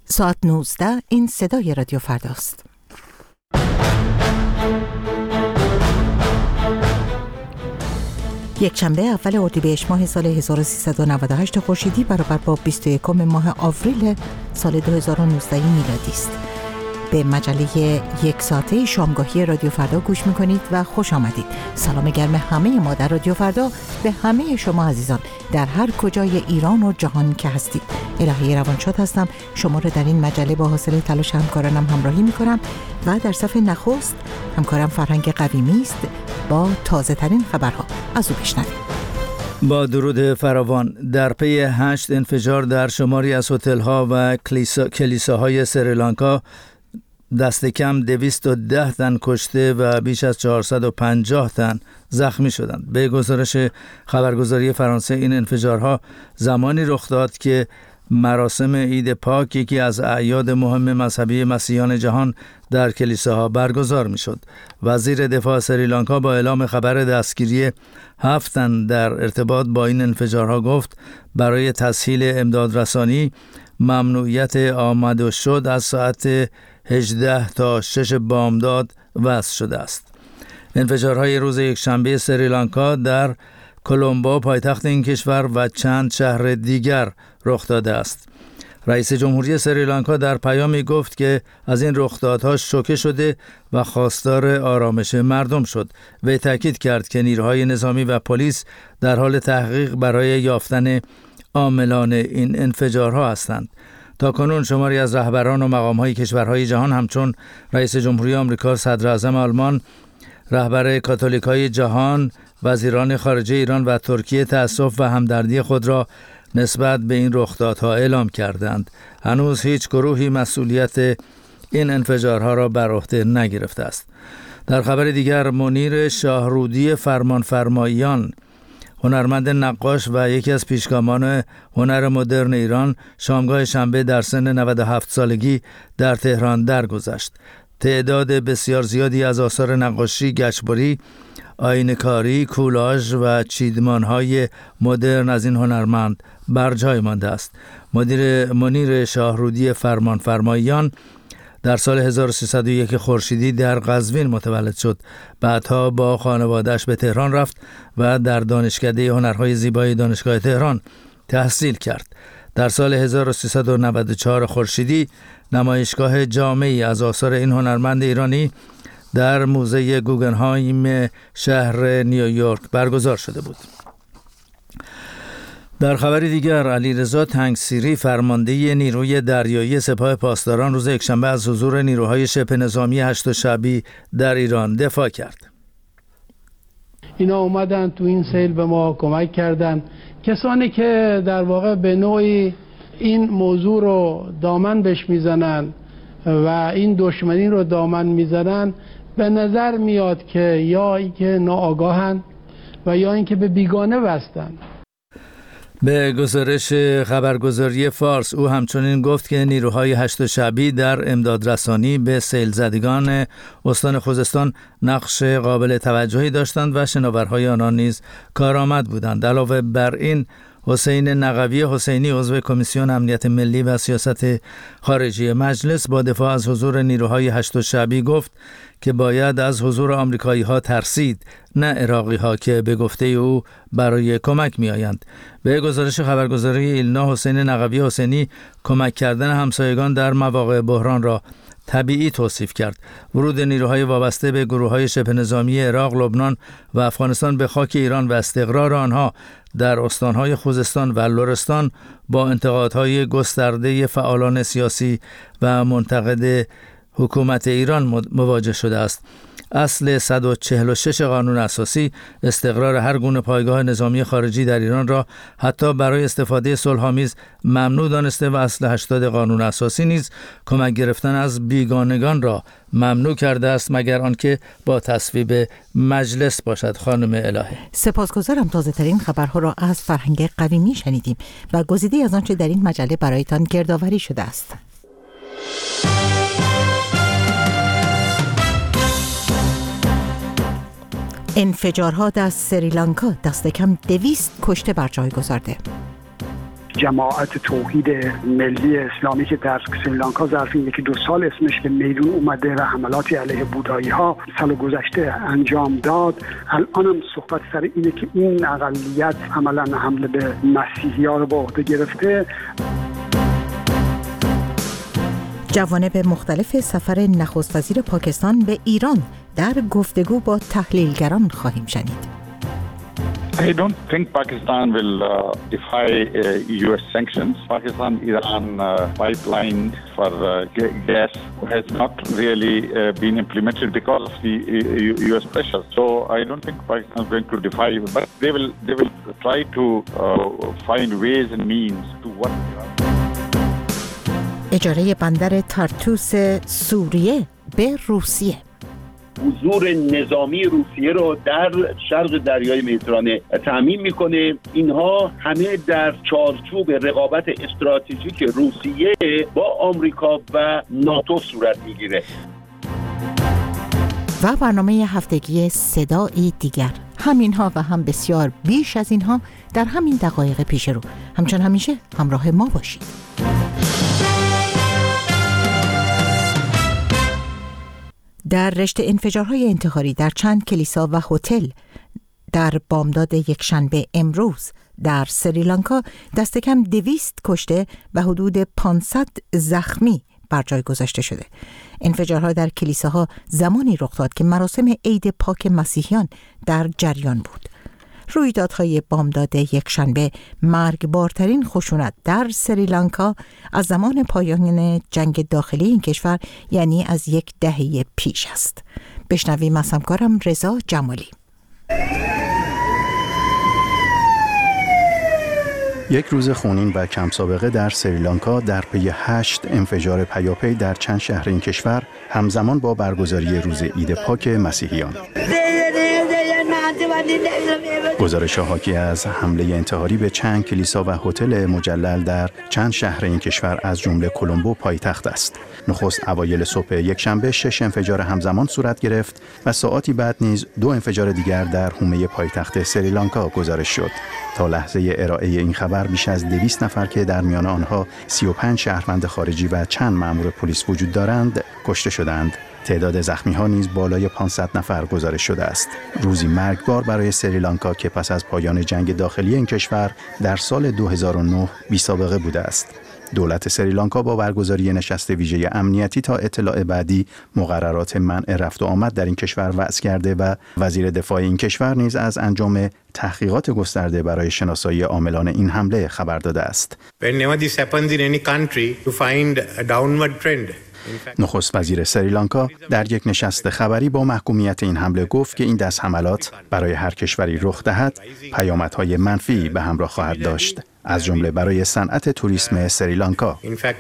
ساعت 19 این صدای رادیو فرداست. یک شنبه اول اردیبهشت ماه سال 1398 خورشیدی برابر با 21 ماه آوریل سال 2019 میلادی است. به مجله یک ساعته شامگاهی رادیو فردا گوش میکنید و خوش آمدید. سلام گرم همه ما در رادیو فردا به همه شما عزیزان در هر کجای ایران و جهان که هستید. الهی روانشاد هستم، شما رو در این مجله با حوصله تلاش همکارانم همراهی میکنم و در صفحه نخست همکارم فرهنگ قویمی است با تازه ترین خبرها. از او بشنویم. با درود فراوان، در پی 8 انفجار در شماری از هتل‌ها و کلیساهای سریلانکا دست کم 210 تن کشته و بیش از 450 تن زخمی شدند. به گزارش خبرگزاری فرانسه این انفجارها زمانی رخ داد که مراسم عید پاک، یکی از اعیاد مهم مذهبی مسیحیان جهان، در کلیساها برگزار میشد. وزیر دفاع سریلانکا با اعلام خبر دستگیری 7 تن در ارتباط با این انفجارها گفت برای تسهیل امدادرسانی ممنوعیت آمد و شد از ساعت 18 تا 6 بامداد وضع شده است. انفجارهای روز یکشنبه سریلانکا در کلمبو پایتخت این کشور و چند شهر دیگر رخ داده است. رئیس جمهوری سریلانکا در پیامی گفت که از این رخدادها شوکه شده و خواستار آرامش مردم شد. وی تاکید کرد که نیروهای نظامی و پلیس در حال تحقیق برای یافتن عاملان این انفجارها هستند. تاکنون شماری از رهبران و مقام‌های کشورهای جهان همچون رئیس جمهوری آمریکا، صدر اعظم آلمان، رهبر کاتولیکای جهان، وزیران خارجه ایران و ترکیه تأسف و همدردی خود را نسبت به این رخدادها اعلام کردند. هنوز هیچ گروهی مسئولیت این انفجارها را بر عهده نگرفته است. در خبر دیگر، منیر شاهرودی فرمانفرماییان، هنرمند نقاش و یکی از پیشگامان هنر مدرن ایران، شامگاه شنبه در سن 97 سالگی در تهران درگذشت. تعداد بسیار زیادی از آثار نقاشی، گچبری، آینه‌کاری، کولاژ و چیدمان‌های مدرن از این هنرمند بر جای مانده است. منیر شاهرودی فرمانفرماییان در سال 1301 خورشیدی در قزوین متولد شد. بعدها با خانواده‌اش به تهران رفت و در دانشکده هنرهای زیبای دانشگاه تهران تحصیل کرد. در سال 1394 خورشیدی نمایشگاه جامعی از آثار این هنرمند ایرانی در موزه گوگنهایم شهر نیویورک برگزار شده بود. در خبر دیگر، علیرضا تنگسیری، فرمانده نیروی دریایی سپاه پاسداران، روز یکشنبه از حضور نیروهای شبه نظامی 8 شعبی در ایران دفاع کرد. اینا اومدن تو این سیل به ما کمک کردن. کسانی که در واقع به نوعی این موضوع رو دامن بهش میزنن و این دشمنی رو دامن میزنن، به نظر میاد که یا اینکه ناآگاهن و یا اینکه به بیگانه وستن. به گزارش خبرگزاری فارس، او همچنین گفت که نیروهای 8 شعبی در امدادرسانی به سیل زدگان استان خوزستان نقش قابل توجهی داشتند و شناورهای آنان نیز کارآمد بودند. علاوه بر این، حسین نقوی حسینی، عضو کمیسیون امنیت ملی و سیاست خارجی مجلس، با دفاع از حضور نیروهای 8 شعبی گفت که باید از حضور آمریکایی ها ترسید، نه عراقی ها که به گفته او برای کمک می آیند. به گزارش خبرگزاری ایلنا، حسین نقوی حسینی کمک کردن همسایگان در مواقع بحران را طبیعی توصیف کرد. ورود نیروهای وابسته به گروه‌های شبه نظامی عراق، لبنان و افغانستان به خاک ایران و استقرار آنها در استانهای خوزستان و لرستان با انتقادهای گسترده فعالان سیاسی و منتقد حکومت ایران مواجه شده است. اصل 146 قانون اساسی استقرار هر گونه پایگاه نظامی خارجی در ایران را حتی برای استفاده صلح‌آمیز ممنوع دانسته و اصل 80 قانون اساسی نیز کمک گرفتن از بیگانگان را ممنوع کرده است، مگر آنکه با تصویب مجلس باشد. خانم الهه، سپاسگزارم. تازه ترین خبرها را از فرهنگ قویمی شنیدیم و گزیده از آنچه در این مجله برایتان گردآوری شده است. انفجارها در سریلانکا دست کم 200 کشته بر جای گذارده. جماعت توحید ملی اسلامی که در سریلانکا ظرف یک دو سال اسمش به میدون اومده و حملاتی علیه بودایی ها سال گذشته انجام داد، الان هم صحبت سر اینه که این اقلیت عملا حمله به مسیحی ها رو به عهده گرفته. جوانب مختلف سفر نخست وزیر پاکستان به ایران در گفتگو با تحلیلگران خواهیم شنید. I don't think Pakistan will defy US sanctions. Pakistan-Iran pipeline for gas has not really been implemented because of the US pressure. So I don't think Pakistan is going to defy, but they will try to find ways and means to what. اجاره بندر تارتوس سوریه به روسیه. حضور نظامی روسیه رو در شرق دریای مدیترانه تضمین میکنه. اینها همه در چارچوب رقابت استراتژیک روسیه با آمریکا و ناتو صورت میگیره. و برنامه هفتگی صدایی دیگر، همینها و هم بسیار بیش از اینها در همین دقایق پیش رو. همچون همیشه همراه ما باشید. در رشته انفجارهای انتحاری در چند کلیسا و هتل در بامداد یکشنبه امروز در سریلانکا دست کم 200 کشته و حدود 500 زخمی بر جای گذاشته شده. انفجارها در کلیساها زمانی رخ داد که مراسم عید پاک مسیحیان در جریان بود. رویدادهای بامداد یکشنبه مرگبارترین خشونت در سریلانکا از زمان پایان جنگ داخلی این کشور، یعنی از یک دهه پیش است. بشنویم از همکارم رضا جمالی. یک روز خونین و کم سابقه در سریلانکا در پی 8 انفجار پیاپی در چند شهر این کشور همزمان با برگزاری روز عید پاک مسیحیان. گزارش حاکی از حمله انتحاری به چند کلیسا و هتل مجلل در چند شهر این کشور از جمله کلمبو پایتخت است. نخست اوایل صبح یکشنبه 6 انفجار همزمان صورت گرفت و ساعاتی بعد نیز 2 انفجار دیگر در حومه پایتخت سریلانکا گزارش شد. تا لحظه ارائه این خبر بیش از 200 نفر که در میان آنها 35 شهروند خارجی و چند مأمور پلیس وجود دارند کشته شدند. تعداد زخمی‌ها نیز بالای 500 نفر گزارش شده است. روزی مرگبار برای سریلانکا که پس از پایان جنگ داخلی این کشور در سال 2009 بی‌سابقه بوده است. دولت سریلانکا با برگزاری نشست ویژه امنیتی تا اطلاع بعدی مقررات منع رفت و آمد در این کشور وضع کرده و وزیر دفاع این کشور نیز از انجام تحقیقات گسترده برای شناسایی عاملان این حمله خبر داده است. نخست وزیر سریلانکا در یک نشست خبری با محکومیت این حمله گفت که این دست حملات برای هر کشوری رخ دهد پیامدهای منفی به همراه خواهد داشت، از جمله برای صنعت توریسم سریلانکا.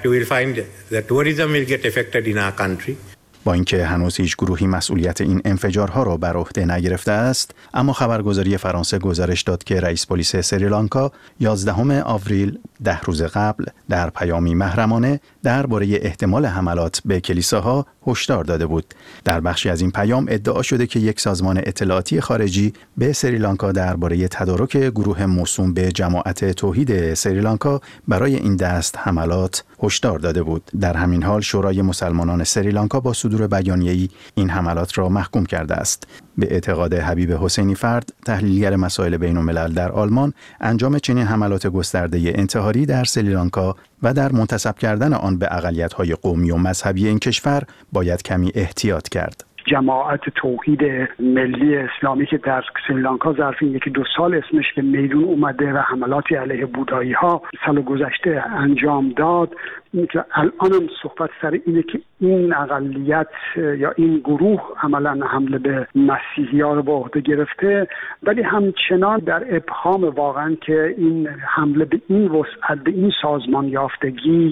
با اینکه هنوز هیچ گروهی مسئولیت این انفجارها را بر عهده نگرفته است، اما خبرگزاری فرانسه گزارش داد که رئیس پلیس سریلانکا 11 آوریل 10 روز قبل در پیامی محرمانه درباره احتمال حملات به کلیساها هشدار داده بود. در بخشی از این پیام ادعا شده که یک سازمان اطلاعاتی خارجی به سریلانکا درباره تدارک گروه موسوم به جماعت توحید سریلانکا برای این دست حملات هشدار داده بود. در همین حال شورای مسلمانان سریلانکا با صدور بیانیه‌ای این حملات را محکوم کرده است. به اعتقاد حبیب حسینی فرد، تحلیلگر مسائل بین‌الملل در آلمان، انجام چنین حملات گسترده انتحاری در سریلانکا و در منتسب کردن آن به اقلیت‌های قومی و مذهبی این کشور باید کمی احتیاط کرد. جماعت توحید ملی اسلامی که در سریلانکا ظرف یک دو سال اسمش به میدون اومده و حملاتی علیه بودایی ها سال گذشته انجام داد، الان هم صحبت سر اینه که این اقلیت یا این گروه عملا حمله به مسیحی ها رو به عهده گرفته، ولی همچنان در ابهام واقعا که این حمله به این وسعت، به این سازمان یافتگی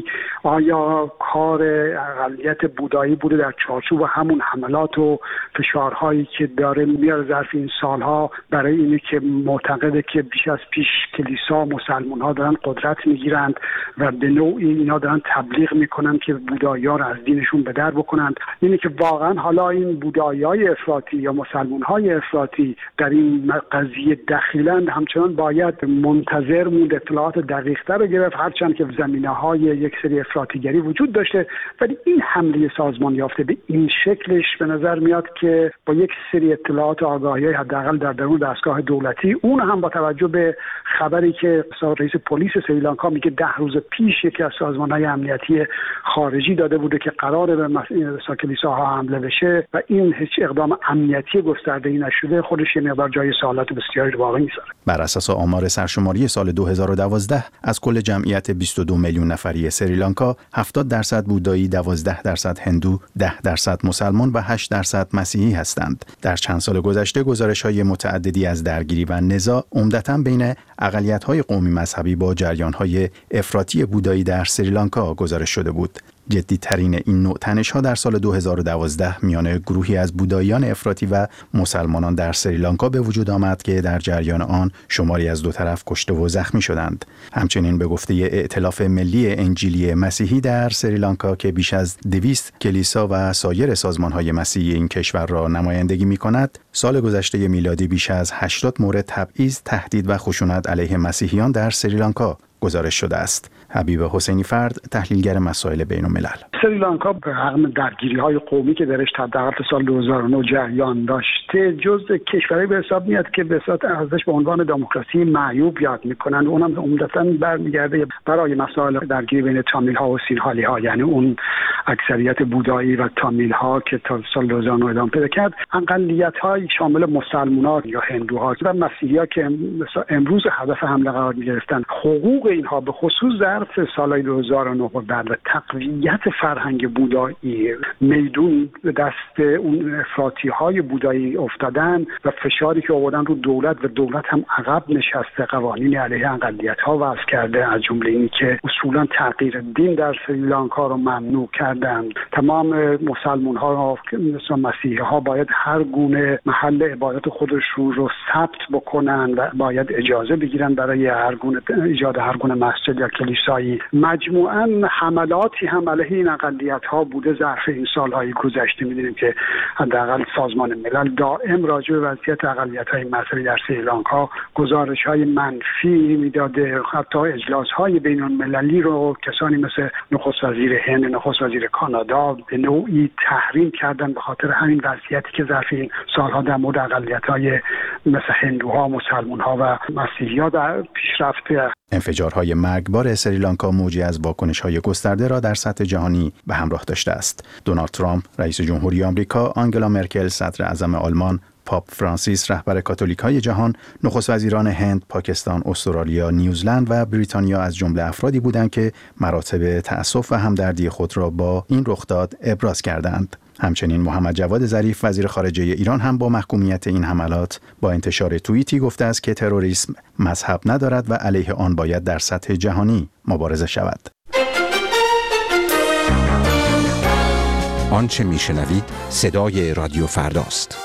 آیا کار اقلیت بودایی بوده در چارچوب همون حملات و فشارهایی که داره میاره ظرف این سالها برای اینه که معتقده که بیش از پیش کلیسا مسلمان‌ها دارن قدرت میگیرند و به نوعی اینا دارن تبلیغ میکنن که بودایی‌ها رو از دینشون به در بکنند. اینه که واقعا حالا این بودایی‌های افراطی یا مسلمان‌های افراطی در این قضیه دخیلند، همچنان باید منتظر موند، اطلاعات دقیق‌تر رو گرفت، هرچند که زمینه‌های یک سری افراطیگری وجود داشته. ولی این حمله سازمان یافته به این شکلش به نظر میاد که با یک سری اطلاعات و آگاهی‌های حداقل در درون دستگاه دولتی، اون هم با توجه به خبری که رئیس پلیس سریلانکا میگه 10 روز پیش یکی از سازمان‌های امنیتی خارجی داده بوده که قراره به کلیساها حمله بشه و این هیچ اقدام امنیتی گسترده‌ای نشده، خودش یه مقدار جای سوالات بسیاری واقعی می‌ذاره. بر اساس آمار سرشماری سال 2012 از کل جمعیت 22 میلیون نفری سریلانکا 70% بودایی، 12% هندو، 10% مسلمان و 8% مسیحی هستند. در چند سال گذشته گزارش‌های متعددی از درگیری و نزاع عمدتاً بین اقلیت‌های قومی مذهبی با جریان‌های افراطی بودایی در سریلانکا گزارش شده بود. جدی‌ترین این نوع تنش‌ها در سال 2012 میان گروهی از بوداییان افراطی و مسلمانان در سریلانکا به وجود آمد که در جریان آن شماری از دو طرف کشته و زخمی شدند. همچنین به گفته ائتلاف ملی انجیلی مسیحی در سریلانکا که بیش از 200 کلیسا و سایر سازمان‌های مسیحی این کشور را نمایندگی می‌کند، سال گذشته میلادی بیش از 80 مورد تبعیض، تهدید و خشونت علیه مسیحیان در سریلانکا گزارش شده است. حبیب حسینی فرد، تحلیلگر مسائل بین‌الملل. سریلانکا به رغم درگیری‌های قومی که درش حداقل تا سال 2009 جریان داشته، جزء کشورهایی به حساب میاد که به صورت ارزش به عنوان دموکراسی معیوب یاد میکنن. اونم عمدتاً برمیگرده برای مسائل درگیری بین تامیل‌ها و سینهالی‌ها، یعنی اون اکثریت بودایی و تامیل‌ها که تا سال 2009 ادامه پیدا کرد، اقلیت‌های شامل مسلمان‌ها یا هندوها و مسیحی‌ها که امروز هدف حمله قرار می‌گرفتن، حقوق اینها به خصوص ظرف سالهای 2009 و بعد و تقویت فرهنگ بودایی میدون به دست اون افراطی‌های بودایی افتادن و فشاری که آوردن رو دولت و دولت هم عقب نشسته، قوانین علیه اقلیت‌ها وضع کرده، از جمله اینی که اصولاً تغییر دین در سریلانکا رو ممنوع کردن. تمام مسلمان‌ها مثل مسیحی‌ها باید هر گونه محل عبادت خودشون رو ثبت بکنن و باید اجازه بگیرن برای هر گونه ایجاد هر گونه مسجد یا کلیسایی. مجموعاً حملاتی هم علیه این اقلیت‌ها بوده ظرف این سال‌های گذشته. می‌دونیم که حداقل سازمان ملل دائم راجع به وضعیت اقلیت‌های مذهبی در سریلانکا گزارش‌های منفی میداده. حتی اجلاس‌های بین‌المللی رو کسانی مثل نخست وزیر هند، نخست وزیر کانادا به نوعی تحریم کردن به خاطر همین وضعیتی که ظرف این سال‌ها در مورد اقلیت‌های مثل هندوها، مسلمان‌ها و مسیحی‌ها در پیشرفته. انفجارهای مرگبار سریلانکا موجی از واکنش‌های گسترده را در سطح جهانی به همراه داشته است. دونالد ترامپ، رئیس جمهوری آمریکا، آنگلا مرکل، صدر اعظم آلمان، پاپ فرانسیس، رهبر کاتولیک‌های جهان، نخست وزیران هند، پاکستان، استرالیا، نیوزلند و بریتانیا از جمله افرادی بودند که مراتب تأسف و همدردی خود را با این رخداد ابراز کردند. همچنین محمد جواد ظریف، وزیر خارجه ایران، هم با محکومیت این حملات با انتشار توییتی گفته است که تروریسم مذهب ندارد و علیه آن باید در سطح جهانی مبارزه شود. آنچه میشنوید صدای رادیو فرداست.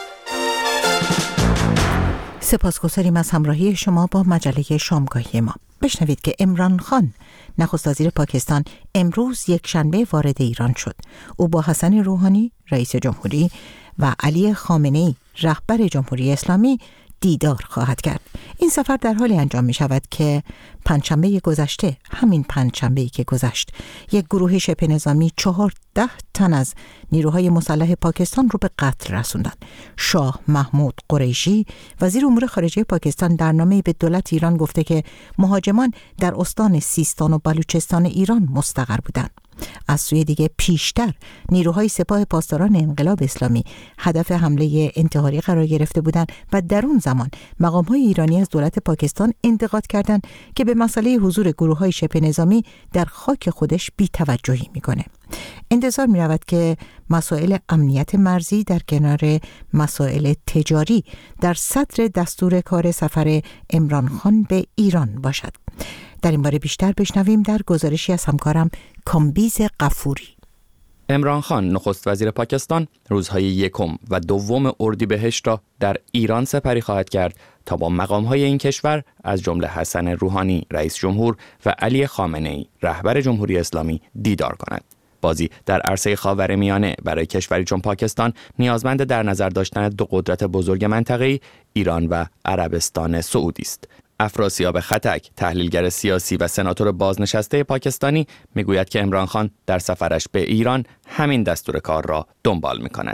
سپاسگزاریم از همراهی شما با مجله شامگاهی ما. بشنوید که عمران خان، نخست وزیر پاکستان، امروز یک شنبه وارد ایران شد. او با حسن روحانی، رئیس جمهوری، و علی خامنه‌ای، رهبر جمهوری اسلامی، دیدار خواهد کرد. این سفر در حالی انجام می شود که پنجشنبه گذشته، همین پنجشنبه‌ای که گذشت، یک گروه شبه نظامی 14 تن از نیروهای مسلح پاکستان رو به قتل رسوندند. شاه محمود قریشی، وزیر امور خارجه پاکستان، در نامه‌ای به دولت ایران گفته که مهاجمان در استان سیستان و بلوچستان ایران مستقر بودند. از سوی دیگه پیشتر نیروهای سپاه پاسداران انقلاب اسلامی هدف حمله انتحاری قرار گرفته بودند و در اون زمان مقام‌های ایرانی از دولت پاکستان انتقاد کردند که به مسئله حضور گروه‌های شبه نظامی در خاک خودش بی‌توجهی می‌کنه. انتظار می‌رود که مسائل امنیت مرزی در کنار مسائل تجاری در صدر دستور کار سفر عمران خان به ایران باشد. در این باره بیشتر بشنویم در گزارشی از همکارم کامبیز غفوری. عمران خان نخست وزیر پاکستان روزهای 1 و 2 اردیبهشت را در ایران سپری خواهد کرد تا با مقام‌های این کشور از جمله حسن روحانی رئیس جمهور و علی خامنه‌ای رهبر جمهوری اسلامی دیدار کند. بازی در عرصه خاورمیانه برای کشوری چون پاکستان نیازمند در نظر داشتن 2 قدرت بزرگ منطقه‌ای ایران و عربستان سعودی است. افراسیاب خطک، تحلیلگر سیاسی و سناتور بازنشسته پاکستانی، میگوید که عمران خان در سفرش به ایران همین دستور کار را دنبال می‌کند.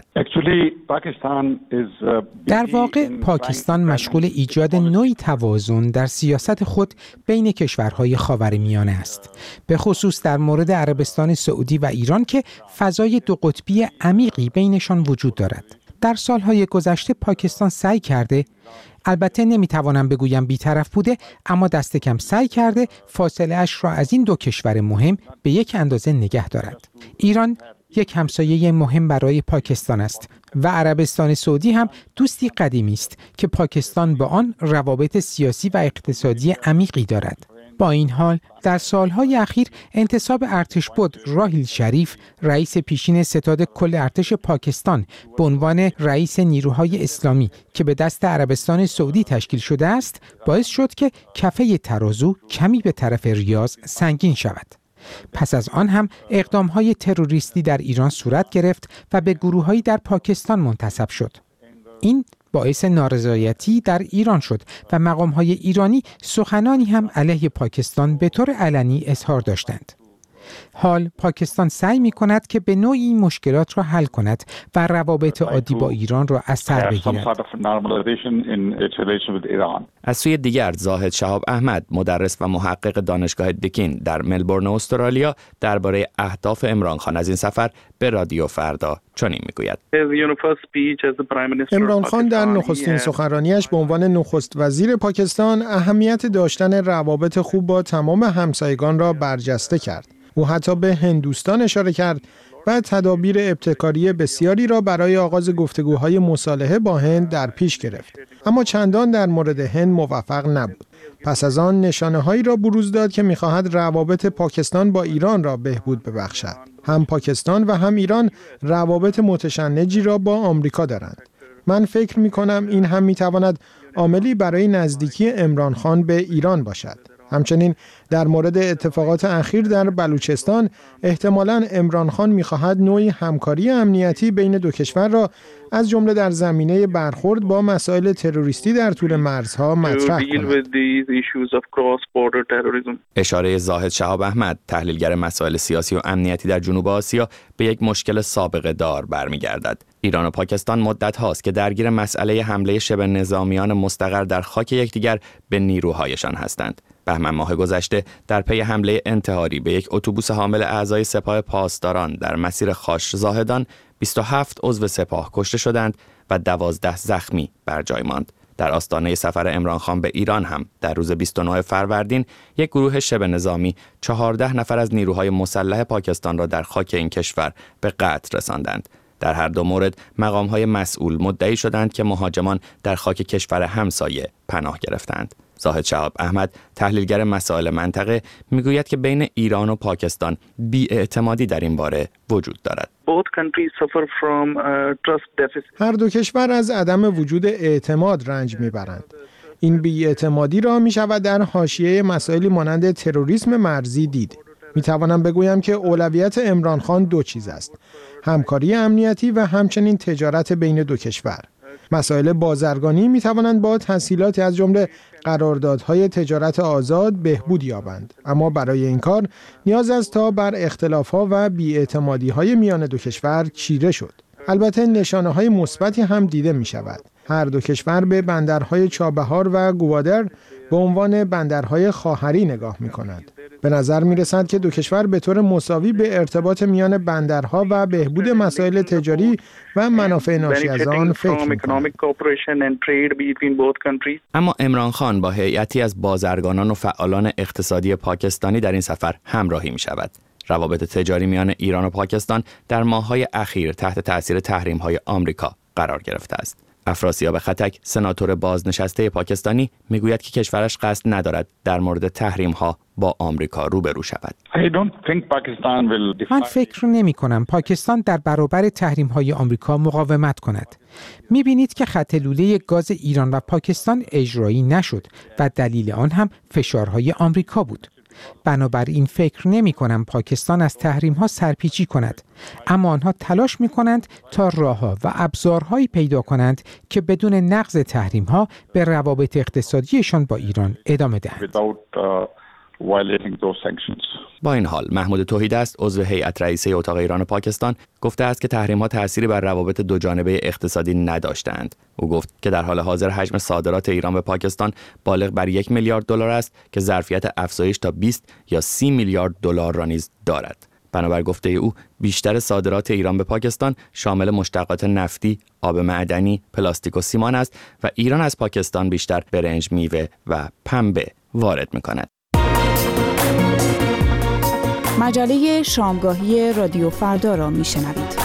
در واقع پاکستان مشغول ایجاد نوعی توازن در سیاست خود بین کشورهای خاورمیانه است، به خصوص در مورد عربستان سعودی و ایران که فضای 2 قطبی عمیقی بینشان وجود دارد. در سالهای گذشته پاکستان سعی کرده، البته نمیتوانم بگویم بی‌طرف بوده، اما دست کم سعی کرده فاصله اش را از این 2 کشور مهم به یک اندازه نگه دارد. ایران یک همسایه مهم برای پاکستان است و عربستان سعودی هم دوستی قدیمی است که پاکستان با آن روابط سیاسی و اقتصادی عمیقی دارد. با این حال در سالهای اخیر انتصاب ارتشبد راحیل شریف، رئیس پیشین ستاد کل ارتش پاکستان به عنوان رئیس نیروهای اسلامی که به دست عربستان سعودی تشکیل شده است، باعث شد که کفه ترازو کمی به طرف ریاض سنگین شود. پس از آن هم اقدامهای تروریستی در ایران صورت گرفت و به گروه‌هایی در پاکستان منتسب شد. این باعث نارضایتی در ایران شد و مقام‌های ایرانی سخنانی هم علیه پاکستان به طور علنی اظهار داشتند. حال پاکستان سعی می‌کند که به نوعی این مشکلات را حل کند و روابط عادی با ایران را از سر بگیرد. از سوی دیگر زاهد شهاب احمد، مدرس و محقق دانشگاه دیکین در ملبورن استرالیا، درباره اهداف عمران خان از این سفر به رادیو فردا چنین میگوید: عمران خان در نخستین سخنرانیش به عنوان نخست وزیر پاکستان اهمیت داشتن روابط خوب با تمام همسایگان را برجسته کرد. او حتی به هندوستان اشاره کرد و تدابیر ابتکاری بسیاری را برای آغاز گفتگوهای مصالحه با هند در پیش گرفت، اما چندان در مورد هند موفق نبود. پس از آن نشانه‌هایی را بروز داد که می‌خواهد روابط پاکستان با ایران را بهبود ببخشد. هم پاکستان و هم ایران روابط متشنجی را با آمریکا دارند. من فکر می‌کنم این هم می‌تواند عاملی برای نزدیکی عمران خان به ایران باشد. همچنین در مورد اتفاقات اخیر در بلوچستان احتمالاً عمران خان می‌خواهد نوعی همکاری امنیتی بین 2 کشور را از جمله در زمینه برخورد با مسائل تروریستی در طول مرزها مطرح کند. اشاره زاهد شهاب احمد، تحلیلگر مسائل سیاسی و امنیتی در جنوب آسیا، به یک مشکل سابقه دار برمیگردد. ایران و پاکستان مدت هاست که درگیر مسئله حمله شبه نظامیان مستقر در خاک یکدیگر به نیروهایشان هستند. بهمن ماه گذشته در پی حمله انتحاری به یک اتوبوس حامل اعضای سپاه پاسداران در مسیر خاش زاهدان 27 عضو سپاه کشته شدند و 12 زخمی بر جای ماند. در آستانه سفر عمران خان به ایران هم در روز 29 فروردین یک گروه شبه نظامی 14 نفر از نیروهای مسلح پاکستان را در خاک این کشور به قتل رساندند. در هر 2 مورد مقام‌های مسئول مدعی شدند که مهاجمان در خاک کشور همسایه پناه گرفتند. زاهد شهاب احمد، تحلیلگر مسائل منطقه، میگوید که بین ایران و پاکستان بی‌اعتمادی در این باره وجود دارد. هر 2 کشور از عدم وجود اعتماد رنج میبرند. این بی‌اعتمادی را میشود در حاشیه مسائلی مانند تروریسم مرزی دید. میتوانم بگویم که اولویت عمران خان 2 چیز است: همکاری امنیتی و همچنین تجارت بین 2 کشور. مسائل بازرگانی میتوانند با تسهیلاتی از جمله قراردادهای تجارت آزاد بهبود یابند، اما برای این کار نیاز است تا بر اختلافها و بی‌اعتمادی‌های میان 2 کشور چیره شد. البته نشانه‌های مثبتی هم دیده می‌شود. هر 2 کشور به بندرهای چابهار و گوادر به عنوان بندرهای خواهری نگاه می‌کنند. به نظر می‌رسد که 2 کشور به طور مساوی به ارتباط میان بندرها و بهبود مسائل تجاری و منافع ناشی از آن فکر می‌کنند. اما عمران خان با هیئتی از بازرگانان و فعالان اقتصادی پاکستانی در این سفر همراهی می‌شود. روابط تجاری میان ایران و پاکستان در ماه‌های اخیر تحت تأثیر تحریم‌های آمریکا قرار گرفته است. افراسیاب خطک، سناتور بازنشسته پاکستانی، میگوید که کشورش قصد ندارد در مورد تحریم‌ها با آمریکا روبرو شود. من فکر نمی‌کنم پاکستان در برابر تحریم‌های آمریکا مقاومت کند. می‌بینید که خط لوله گاز ایران و پاکستان اجرایی نشد و دلیل آن هم فشارهای آمریکا بود. بنابراین فکر نمی کنم پاکستان از تحریم ها سرپیچی کند، اما آنها تلاش می کنند تا راه‌ها و ابزارهایی پیدا کنند که بدون نقض تحریم ها به روابط اقتصادیشان با ایران ادامه دهند. با این حال محمود توحیدست، عضو هیئت رئیسه اتاق ایران و پاکستان، گفته است که تحریم‌ها تأثیری بر روابط دو جانبه اقتصادی نداشتند. او گفت که در حال حاضر حجم صادرات ایران به پاکستان بالغ بر 1 میلیارد دلار است که ظرفیت افزایش تا 20 یا 30 میلیارد دلار را نیز دارد. بنابر گفته او، بیشتر صادرات ایران به پاکستان شامل مشتقات نفتی، آب معدنی، پلاستیک و سیمان است و ایران از پاکستان بیشتر برنج، میوه و پنبه وارد می‌کند. مجله شامگاهی رادیو فردا را میشنوید.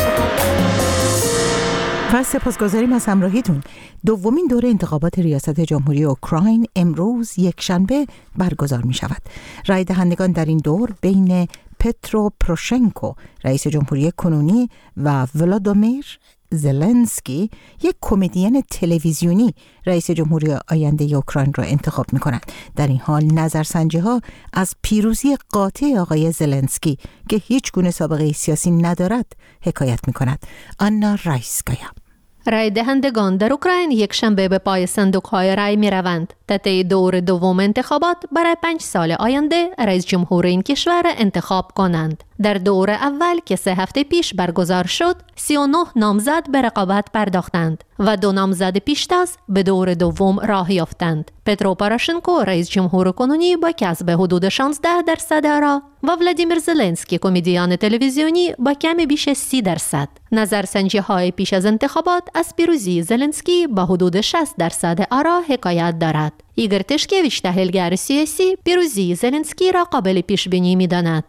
و سپاسگزاریم از همراهیتون. دومین دوره انتخابات ریاست جمهوری اوکراین امروز یکشنبه برگزار می شود. رای دهندگان در این دور بین پترو پروشنکو رئیس جمهوری کنونی و ولادیمیر زلنسکی یک کمدین تلویزیونی رئیس جمهوری آینده اوکراین را انتخاب می کنند. در این حال نظرسنجی ها از پیروزی قاطع آقای زلنسکی که هیچ گونه سابقه سیاسی ندارد حکایت می کند. آنا رایسکایا. رای دهندگان در اوکراین یک شنبه به پای صندوق‌های رای می‌روند تا طی دور دوم انتخابات برای 5 سال آینده رئیس جمهور این کشور انتخاب کنند. در دور اول که 3 هفته پیش برگزار شد، 39 نامزد به رقابت پرداختند و 2 نامزد پیشتاز به دور دوم راه یافتند. پترو پوروشنکو رئیس جمهور کنونی با کسب حدود 16% آرا و ولادیمیر زلنسکی کمدین تلویزیونی با کمی بیش 30%. نظرسنجی‌های پیش از انتخابات از پیروزی زلنسکی با حدود 60% آرا حکایت دارد. ایگور تشکیویچ، تحلیلگر سیاسی، پیروزی زلنسکی را قابل پیش بینی می‌داند.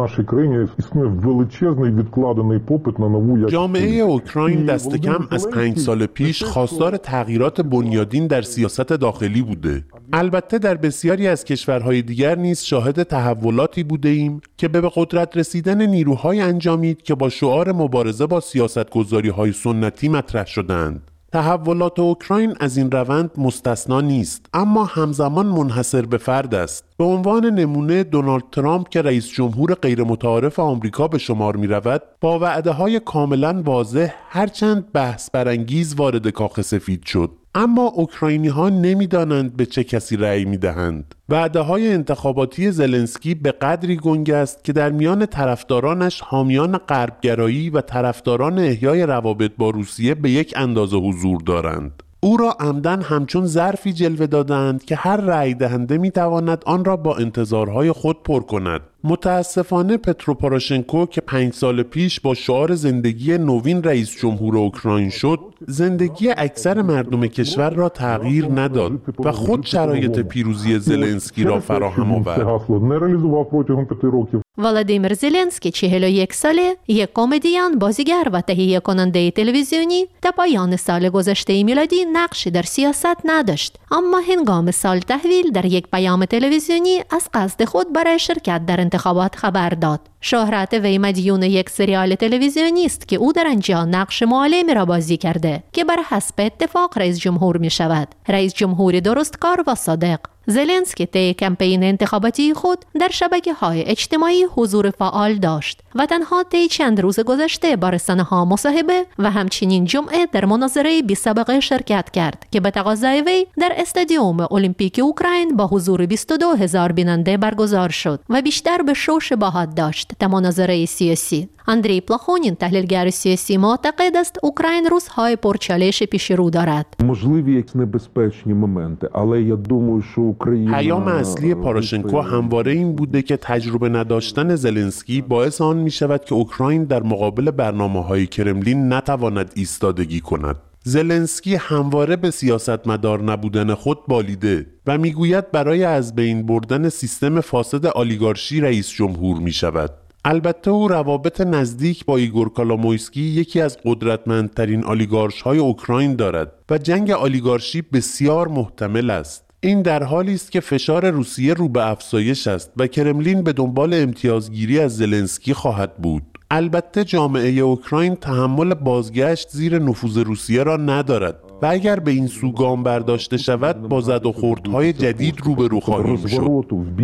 جامعه اوکراین دست کم از 5 سال پیش خواستار تغییرات بنیادین در سیاست داخلی بوده. البته در بسیاری از کشورهای دیگر نیز شاهد تحولاتی بوده ایم که به قدرت رسیدن نیروهای انجامید که با شعار مبارزه با سیاستگذاری‌های سنتی مطرح شدند. تحولات اوکراین از این روند مستثنا نیست، اما همزمان منحصر به فرد است. به عنوان نمونه دونالد ترامپ که رئیس جمهور غیر متعارف آمریکا به شمار می رود، با وعده‌های کاملا واضح هرچند بحث برانگیز وارد کاخ سفید شد. اما اوکراینی‌ها نمی‌دانند به چه کسی رأی می‌دهند. وعده‌های انتخاباتی زلنسکی به قدری گنگ است که در میان طرفدارانش حامیان غربگرایی و طرفداران احیای روابط با روسیه به یک اندازه حضور دارند. او را عمدن همچون ظرفی جلوه دادند که هر رأی دهنده می‌تواند آن را با انتظارهای خود پر کند. متاسفانه پترو پوروشنکو که 5 سال پیش با شعار زندگی نوین رئیس جمهور اوکراین شد، زندگی اکثر مردم کشور را تغییر نداد و خود شرایط پیروزی زلنسکی را فراهم آورد. ولادیمیر زلنسکی 41 ساله، یک کمدین، بازیگر و تهیه کننده تلویزیونی تا پایان سال گذشته میلادی نقشی در سیاست نداشت، اما هنگام سال تحویل در یک پیام تلویزیونی از قصد خود برای شرکت در انتخابات خبر داد. شهرت وی مدیون یک سریال تلویزیونی است که او در آنجا نقش معلمی را بازی کرده که بر حسب اتفاق رئیس جمهور می شود. رئیس جمهوری درستکار و صادق. زلنسکی طی کمپین انتخاباتی خود در شبکه‌های اجتماعی حضور فعال داشت و تنها طی چند روز گذشته با رسانه‌ها مصاحبه و همچنین جمعه در مناظره بی سابقه شرکت کرد که به تقاضای وی در استادیوم المپیک اوکراین با حضور 22,000 بیننده برگزار شد و بیشتر به شو شباهت داشت تا مناظره سیاسی. اندری پلاخونین، تحلیلگر سیاسی، معتقد است اوکراین روزهای پرچالش پیش رو دارد. پیام اصلی پوروشنکو همواره این بوده که تجربه نداشتن زلنسکی باعث آن می شود که اوکراین در مقابل برنامه‌های کرملین نتواند ایستادگی کند. زلنسکی همواره به سیاستمدار نبودن خود بالیده و میگوید برای از بین بردن سیستم فاسد آلیگارشی رئیس جمهور می شود. البته او روابط نزدیک با ایگور کالامویسکی، یکی از قدرتمندترین آلیگارش‌های اوکراین دارد و جنگ آلیگارشی بسیار محتمل است. این در حالی است که فشار روسیه رو به افزایش است و کرملین به دنبال امتیازگیری از زلنسکی خواهد بود. البته جامعه اوکراین تحمل بازگشت زیر نفوذ روسیه را ندارد و اگر به این سو گام برداشته شود با زد و خوردهای جدید روبرو خواهیم شد.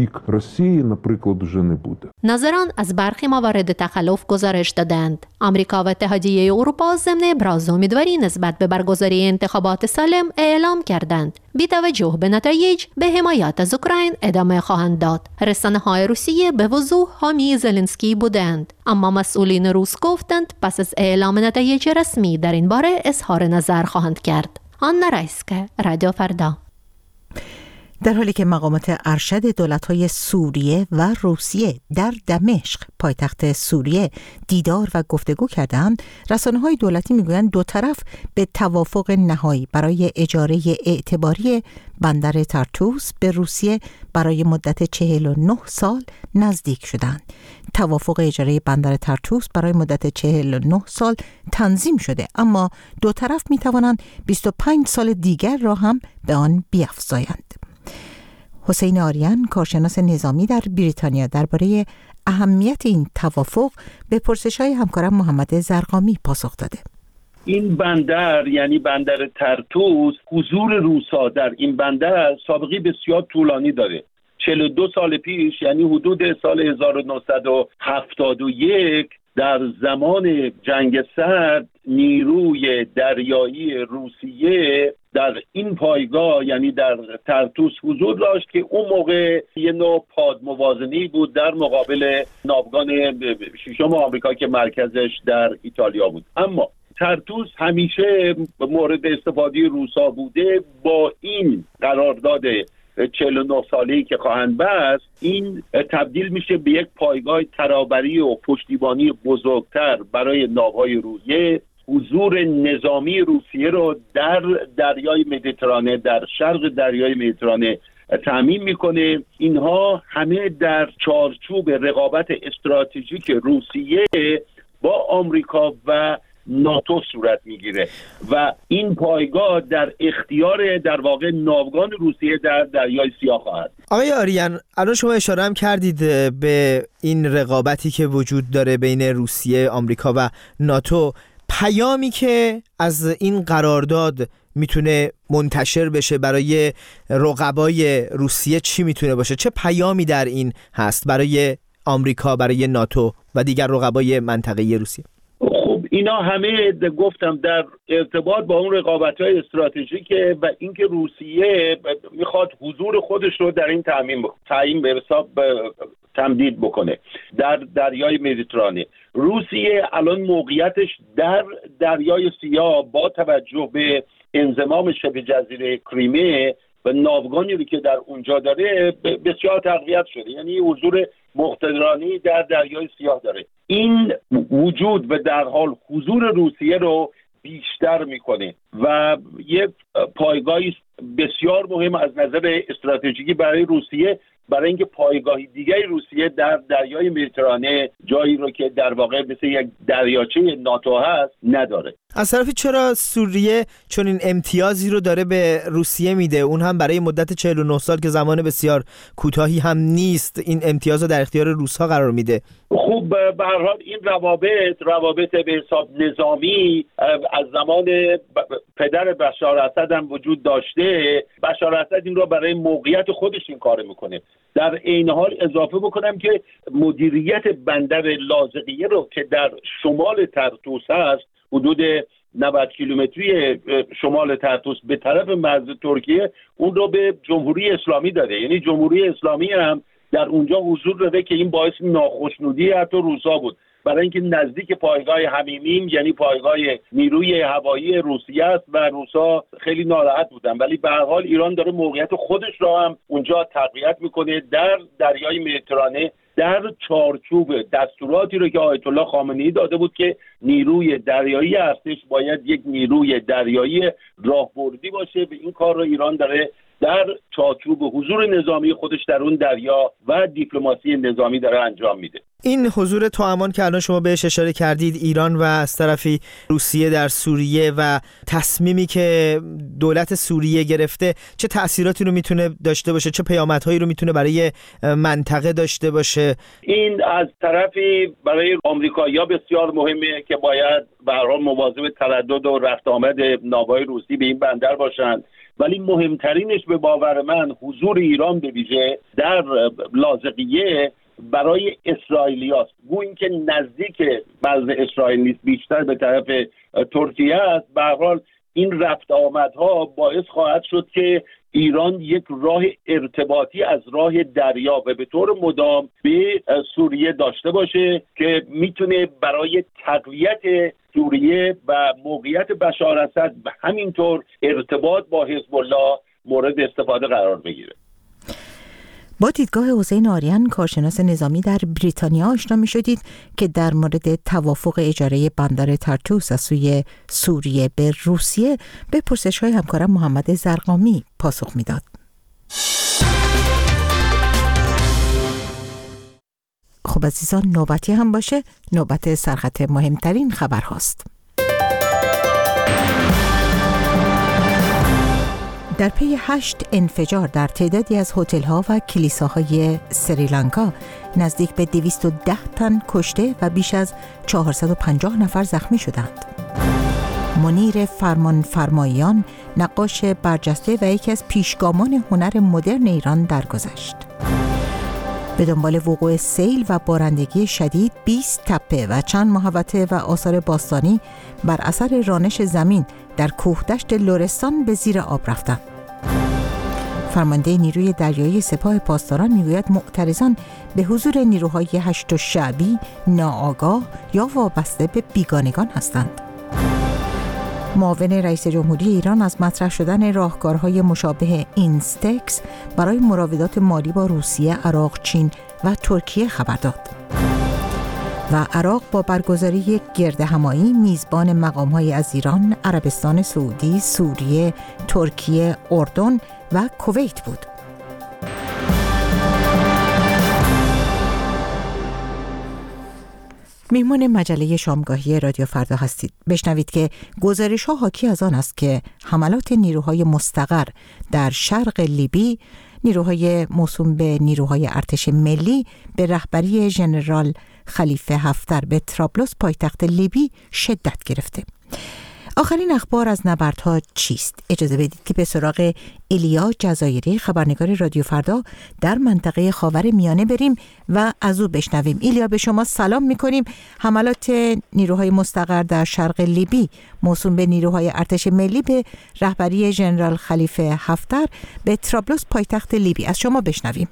ناظران از برخی موارد تخلف گزارش دادند. آمریکا و اتحادیه اروپا ضمن ابراز امیدواری نسبت به برگزاری انتخابات سالم اعلام کردند بی توجه به نتایج به حمایت از اوکراین ادامه خواهند داد. رسانه‌های روسیه به وضوح حامی زلنسکی بودند، اما مسئولین روس گفتند پس از اعلام نتایج رسمی در این باره اظهار نظر خواهند کرد. آنا رایسکا، رادیو فردا. در حالی که مقامات ارشد دولت‌های سوریه و روسیه در دمشق پایتخت سوریه دیدار و گفتگو کردند، رسانه‌های دولتی می‌گویند دو طرف به توافق نهایی برای اجاره اعتباری بندر ترتوس به روسیه برای مدت 49 سال نزدیک شدند. توافق اجاره بندر ترتوس برای مدت 49 سال تنظیم شده، اما دو طرف می‌توانند 25 سال دیگر را هم به آن بیفزایند. حسین آریان، کارشناس نظامی در بریتانیا، درباره اهمیت این توافق به پرسش‌های همکارم محمد زرقامی پاسخ داده. این بندر یعنی بندر ترتوس، حضور روس‌ها در این بندر سابقه بسیار طولانی داره. 42 سال پیش یعنی حدود سال 1971 در زمان جنگ سرد نیروی دریایی روسیه در این پایگاه یعنی در ترتوس حضور داشت که اون موقع یه نوع پادموازنی بود در مقابل ناوگان ششم آمریکا که مرکزش در ایتالیا بود. اما ترتوس همیشه مورد استفاده روسا بوده. با این قرارداد 49 ساله‌ای که خواهند بست، این تبدیل میشه به یک پایگاه ترابری و پشتیبانی بزرگتر برای ناوهای روسیه. حضور نظامی روسیه رو در دریای مدیترانه، در شرق دریای مدیترانه تأمین میکنه. اینها همه در چارچوب رقابت استراتژیک روسیه با آمریکا و ناتو صورت میگیره و این پایگاه در اختیار در واقع ناوگان روسیه در دریای سیاه خواهد. آقای آریان، الان شما اشاره هم کردید به این رقابتی که وجود داره بین روسیه، آمریکا و ناتو. پیامی که از این قرارداد میتونه منتشر بشه برای رقبای روسیه چی میتونه باشه؟ چه پیامی در این هست برای آمریکا، برای ناتو و دیگر رقبای منطقه‌ای روسیه؟ خب اینا همه گفتم در ارتباط با اون رقابت‌های استراتژیکه و اینکه روسیه میخواد حضور خودش رو در این تعیین به حساب تمدید بکنه در دریای مدیترانه. روسیه الان موقعیتش در دریای سیاه با توجه به انضمام شبه جزیره کریمه و ناوگانی رو که در اونجا داره بسیار تقویت شده، یعنی حضور مقتدرانی در دریای سیاه داره. این وجود و در حال حضور روسیه رو بیشتر میکنه و یک پایگاهی بسیار مهم از نظر استراتژیکی برای روسیه، برای اینکه پایگاهی دیگه روسیه در دریای مدیترانه، جایی رو که در واقع مثل یک دریاچه ناتو هست، نداره. از طرفی چرا سوریه چون این امتیازی رو داره به روسیه میده، اون هم برای مدت 49 سال که زمان بسیار کوتاهی هم نیست، این امتیاز رو در اختیار روس‌ها قرار میده؟ خب به هر حال این روابط به حساب نظامی از زمان پدر بشار اسد هم وجود داشته. بشار اسد این رو برای موقعیت خودش این کار میکنه. در این حال اضافه بکنم که مدیریت بندر لاذقیه رو که در شمال ترتوس هست، حدود 90 کیلومتری شمال ترتوس به طرف مرز ترکیه، اون رو به جمهوری اسلامی داده. یعنی جمهوری اسلامی هم در اونجا حضور داده که این باعث ناخشنودی حتی روسا بود، برای اینکه نزدیک پایگاه حمیمیم یعنی پایگاه نیروی هوایی روسیه است و روسا خیلی ناراحت بودن. ولی به هر حال ایران داره موقعیت خودش را هم اونجا تقویت میکنه در دریای مدیترانه، در چارچوب دستوراتی رو که آیت الله خامنه‌ای داده بود که نیروی دریایی هستش باید یک نیروی دریایی راهبردی باشه و این کار رو ایران داره در چارچوب حضور نظامی خودش در اون دریا و دیپلماسی نظامی داره انجام میده. این حضور توامان که الان شما بهش اشاره کردید، ایران و از طرفی روسیه در سوریه و تصمیمی که دولت سوریه گرفته، چه تأثیراتی رو میتونه داشته باشه، چه پیامدهایی رو میتونه برای منطقه داشته باشه؟ این از طرفی برای آمریکایی‌ها بسیار مهمه که باید به هر حال مواظب تردد و رفت آمد ناوهای روسی به این بندر باشند، ولی مهمترینش به باور من حضور ایران به ویژه در لاذقیه برای اسرائیلیاست. گویا که نزدیک مرز اسرائیل نیست، بیشتر به طرف ترکیه است. به هر حال این رفت آمدها باعث خواهد شد که ایران یک راه ارتباطی از راه دریا و به طور مدام به سوریه داشته باشه که میتونه برای تقویت سوریه و موقعیت بشار اسد و همینطور ارتباط با حزب الله مورد استفاده قرار بگیره. با دیدگاه حسین آریان، کارشناس نظامی در بریتانیا، آشنا می شدید که در مورد توافق اجاره بندر ترتوس از سوی سوریه به روسیه به پرسش‌های همکارم محمد زرقامی پاسخ میداد. خب عزیزان، نوبتی هم باشه، نوبت سرخط مهمترین خبر هاست. در پی 8 انفجار در تعدادی از هتل‌ها و کلیساهای سریلانکا نزدیک به 210 تن کشته و بیش از 450 نفر زخمی شدند. منیر فرمانفرماییان، نقاش برجسته و یکی از پیشگامان هنر مدرن ایران درگذشت. به دنبال وقوع سیل و بارندگی شدید 20 تپه و چند محوطه و آثار باستانی بر اثر رانش زمین در کوهدشت لرستان به زیر آب رفتند. فرمانده نیروی دریایی سپاه پاسداران میگوید معترضان به حضور نیروهای هشت شعبی ناآگاه یا وابسته به بیگانگان هستند. معاون رئیس جمهوری ایران از مطرح شدن راهکارهای مشابه اینستکس برای مراودات مالی با روسیه، عراق، چین و ترکیه خبر داد. و عراق با برگزاری یک گردهمایی میزبان مقام‌های از ایران، عربستان سعودی، سوریه، ترکیه، اردن و کویت بود. میهمان مجله شامگاهی رادیو فردا هستید. بشنوید که گزارش‌ها حاکی از آن است که حملات نیروهای مستقر در شرق لیبی، نیروهای موسوم به نیروهای ارتش ملی به رهبری ژنرال خلیفه حفتر به طرابلس پایتخت لیبی شدت گرفته. آخرین اخبار از نبردها چیست؟ اجازه بدید که به سراغ ایلیا جزایری، خبرنگار رادیو فردا در منطقه خاورمیانه بریم و از او بشنویم. ایلیا، به شما سلام می‌کنیم. حملات نیروهای مستقر در شرق لیبی موسوم به نیروهای ارتش ملی به رهبری ژنرال خلیفه حفتر به طرابلس پایتخت لیبی، از شما بشنویم.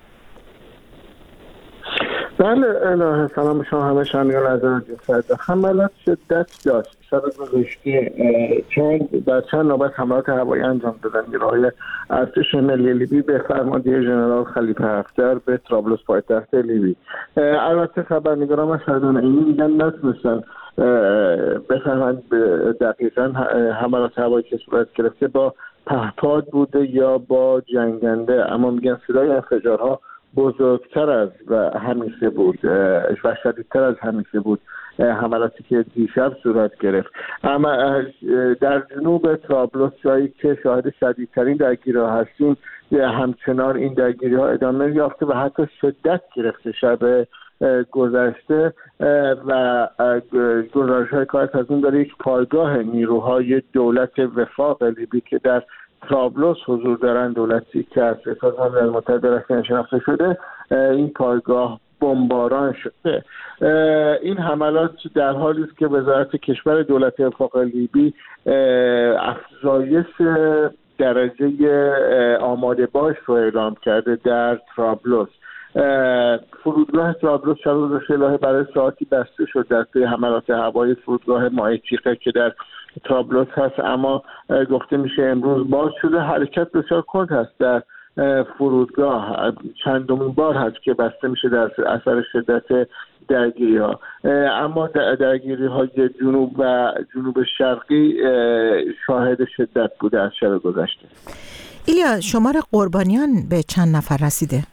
بله، سلام به شما همه شنوندگان از رادیو فردا. حملات شدت داشت. شب گذشته چند نوبت حملات هوایی انجام دادن نیروهای ارتش ملی لیبی به فرماندهی ژنرال خلیفه حفتر به طرابلس پایتخت لیبی. البته خبرنگاران و شاهدان عینی میگن نتونستن بفهمند دقیقاً حملات هوایی که صورت گرفته با پهپاد بوده یا با جنگنده، اما میگن صدای انفجارها بزرگتر از همیشه بود و شدیدتر از همیشه بود حملاتی که دیشب صورت گرفت. اما در جنوب طرابلس، جایی که شاهد شدیدترین درگیری‌ها هستیم، همچنان این درگیری‌ها ادامه یافته و حتی شدت گرفته شب گذشته و گزارش‌های کار از اون داره یک پایگاه نیروهای دولت وفاق لیبی که در طرابلس حضور دارن، دولتی که از سازمان ملل متحد رسمی شناخته شده، این پایگاه بمباران شده. این حملات در حالی است که وزارت کشور دولت وفاق لیبی افزایش درجه آماده باش رو اعلام کرده در طرابلس. فرودگاه طرابلس شب گذشته برای ساعتی بسته شد در پی حملات هوایی فرودگاه ماه چیقه که در طرابلس هست، اما گفته میشه امروز باز شده. حرکت بسیار کند هست در فرودگاه، چندمین بار هست که بسته میشه در اثر شدت درگیری ها، اما درگیری های جنوب و جنوب شرقی شاهد شدت بوده از شب گذشته. ایلیا، شمار قربانیان به چند نفر رسیده؟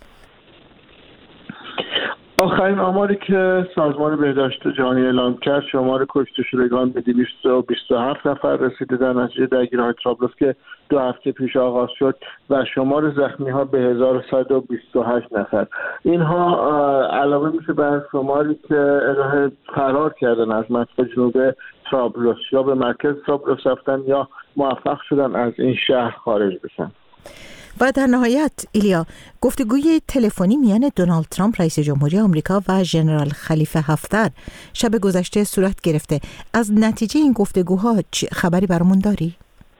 آخرین آماری که سازمان بهداشت جهانی اعلام کرد شمار کشته شدگان به 227 نفر رسیده در نتیجه درگیری‌های طرابلس که 2 هفته پیش آغاز شد و شمار زخمی‌ها به 1128 نفر. اینها علاوه میشه بر شماری که الهه فرار کردن از منطقه جنوب طرابلس یا به مرکز طرابلس رفتن یا موفق شدن از این شهر خارج بشن. و در نهایت ایلیا، گفتگوی تلفنی میان دونالد ترامپ رئیس جمهوری آمریکا و ژنرال خلیفه حفتر شب گذشته صورت گرفته. از نتیجه این گفتگوها خبری برامون داری؟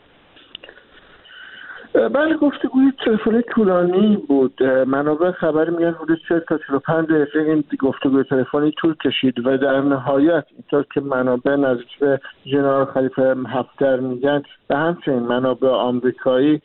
بله، گفتگوی تلفنی طولانی بود. منابع خبری میگن حدود 40 تا 45 دقیقه این گفتگوی تلفنی طول کشید و در نهایت اینطور که منابع نزدیک به ژنرال خلیفه حفتر میگن و همچنین منابع آمریکایی،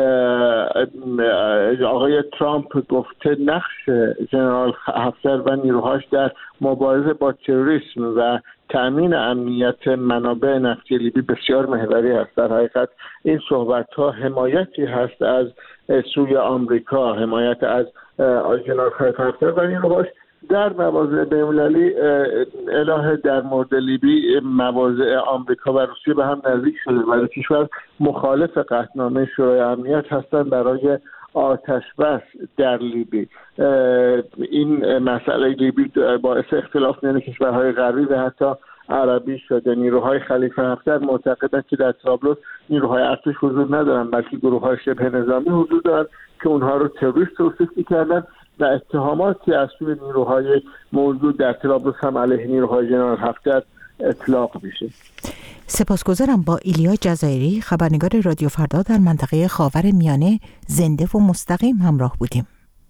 آقای ترامپ گفته نقش ژنرال حفتر و نیروهاش در مبارزه با تروریسم و تأمین امنیت منابع نفتی لیبی بسیار محوری است. در حقیقت این صحبت‌ها حمایتی هست از سوی آمریکا، حمایت از ژنرال خلیفه حفتر و نیروهاش در مواضع بین‌المللی. الهه در مورد لیبی مواضع آمریکا و روسیه به هم نزدیک شده و کشور مخالف قطعنامه شورای امنیت هستند برای آتش بس در لیبی. این مسئله لیبی باعث اختلاف میان کشورهای غربی و حتی عربی شده. نیروهای خلیفه حفتر معتقدند که در طرابلس نیروهای ارتش حضور ندارند، بلکه گروه‌های شبه نظامی حضور دارند که اونها رو تروریست توصیف می‌کردند و اتهاماتی از سوی نیروهای موجود در طرابلس هم علیه نیروهای ژنرال حفتر اطلاق میشه. سپاسگزارم. با ایلیا جزایری، خبرنگار رادیو فردا در منطقه خاورمیانه زنده و مستقیم همراه بودیم.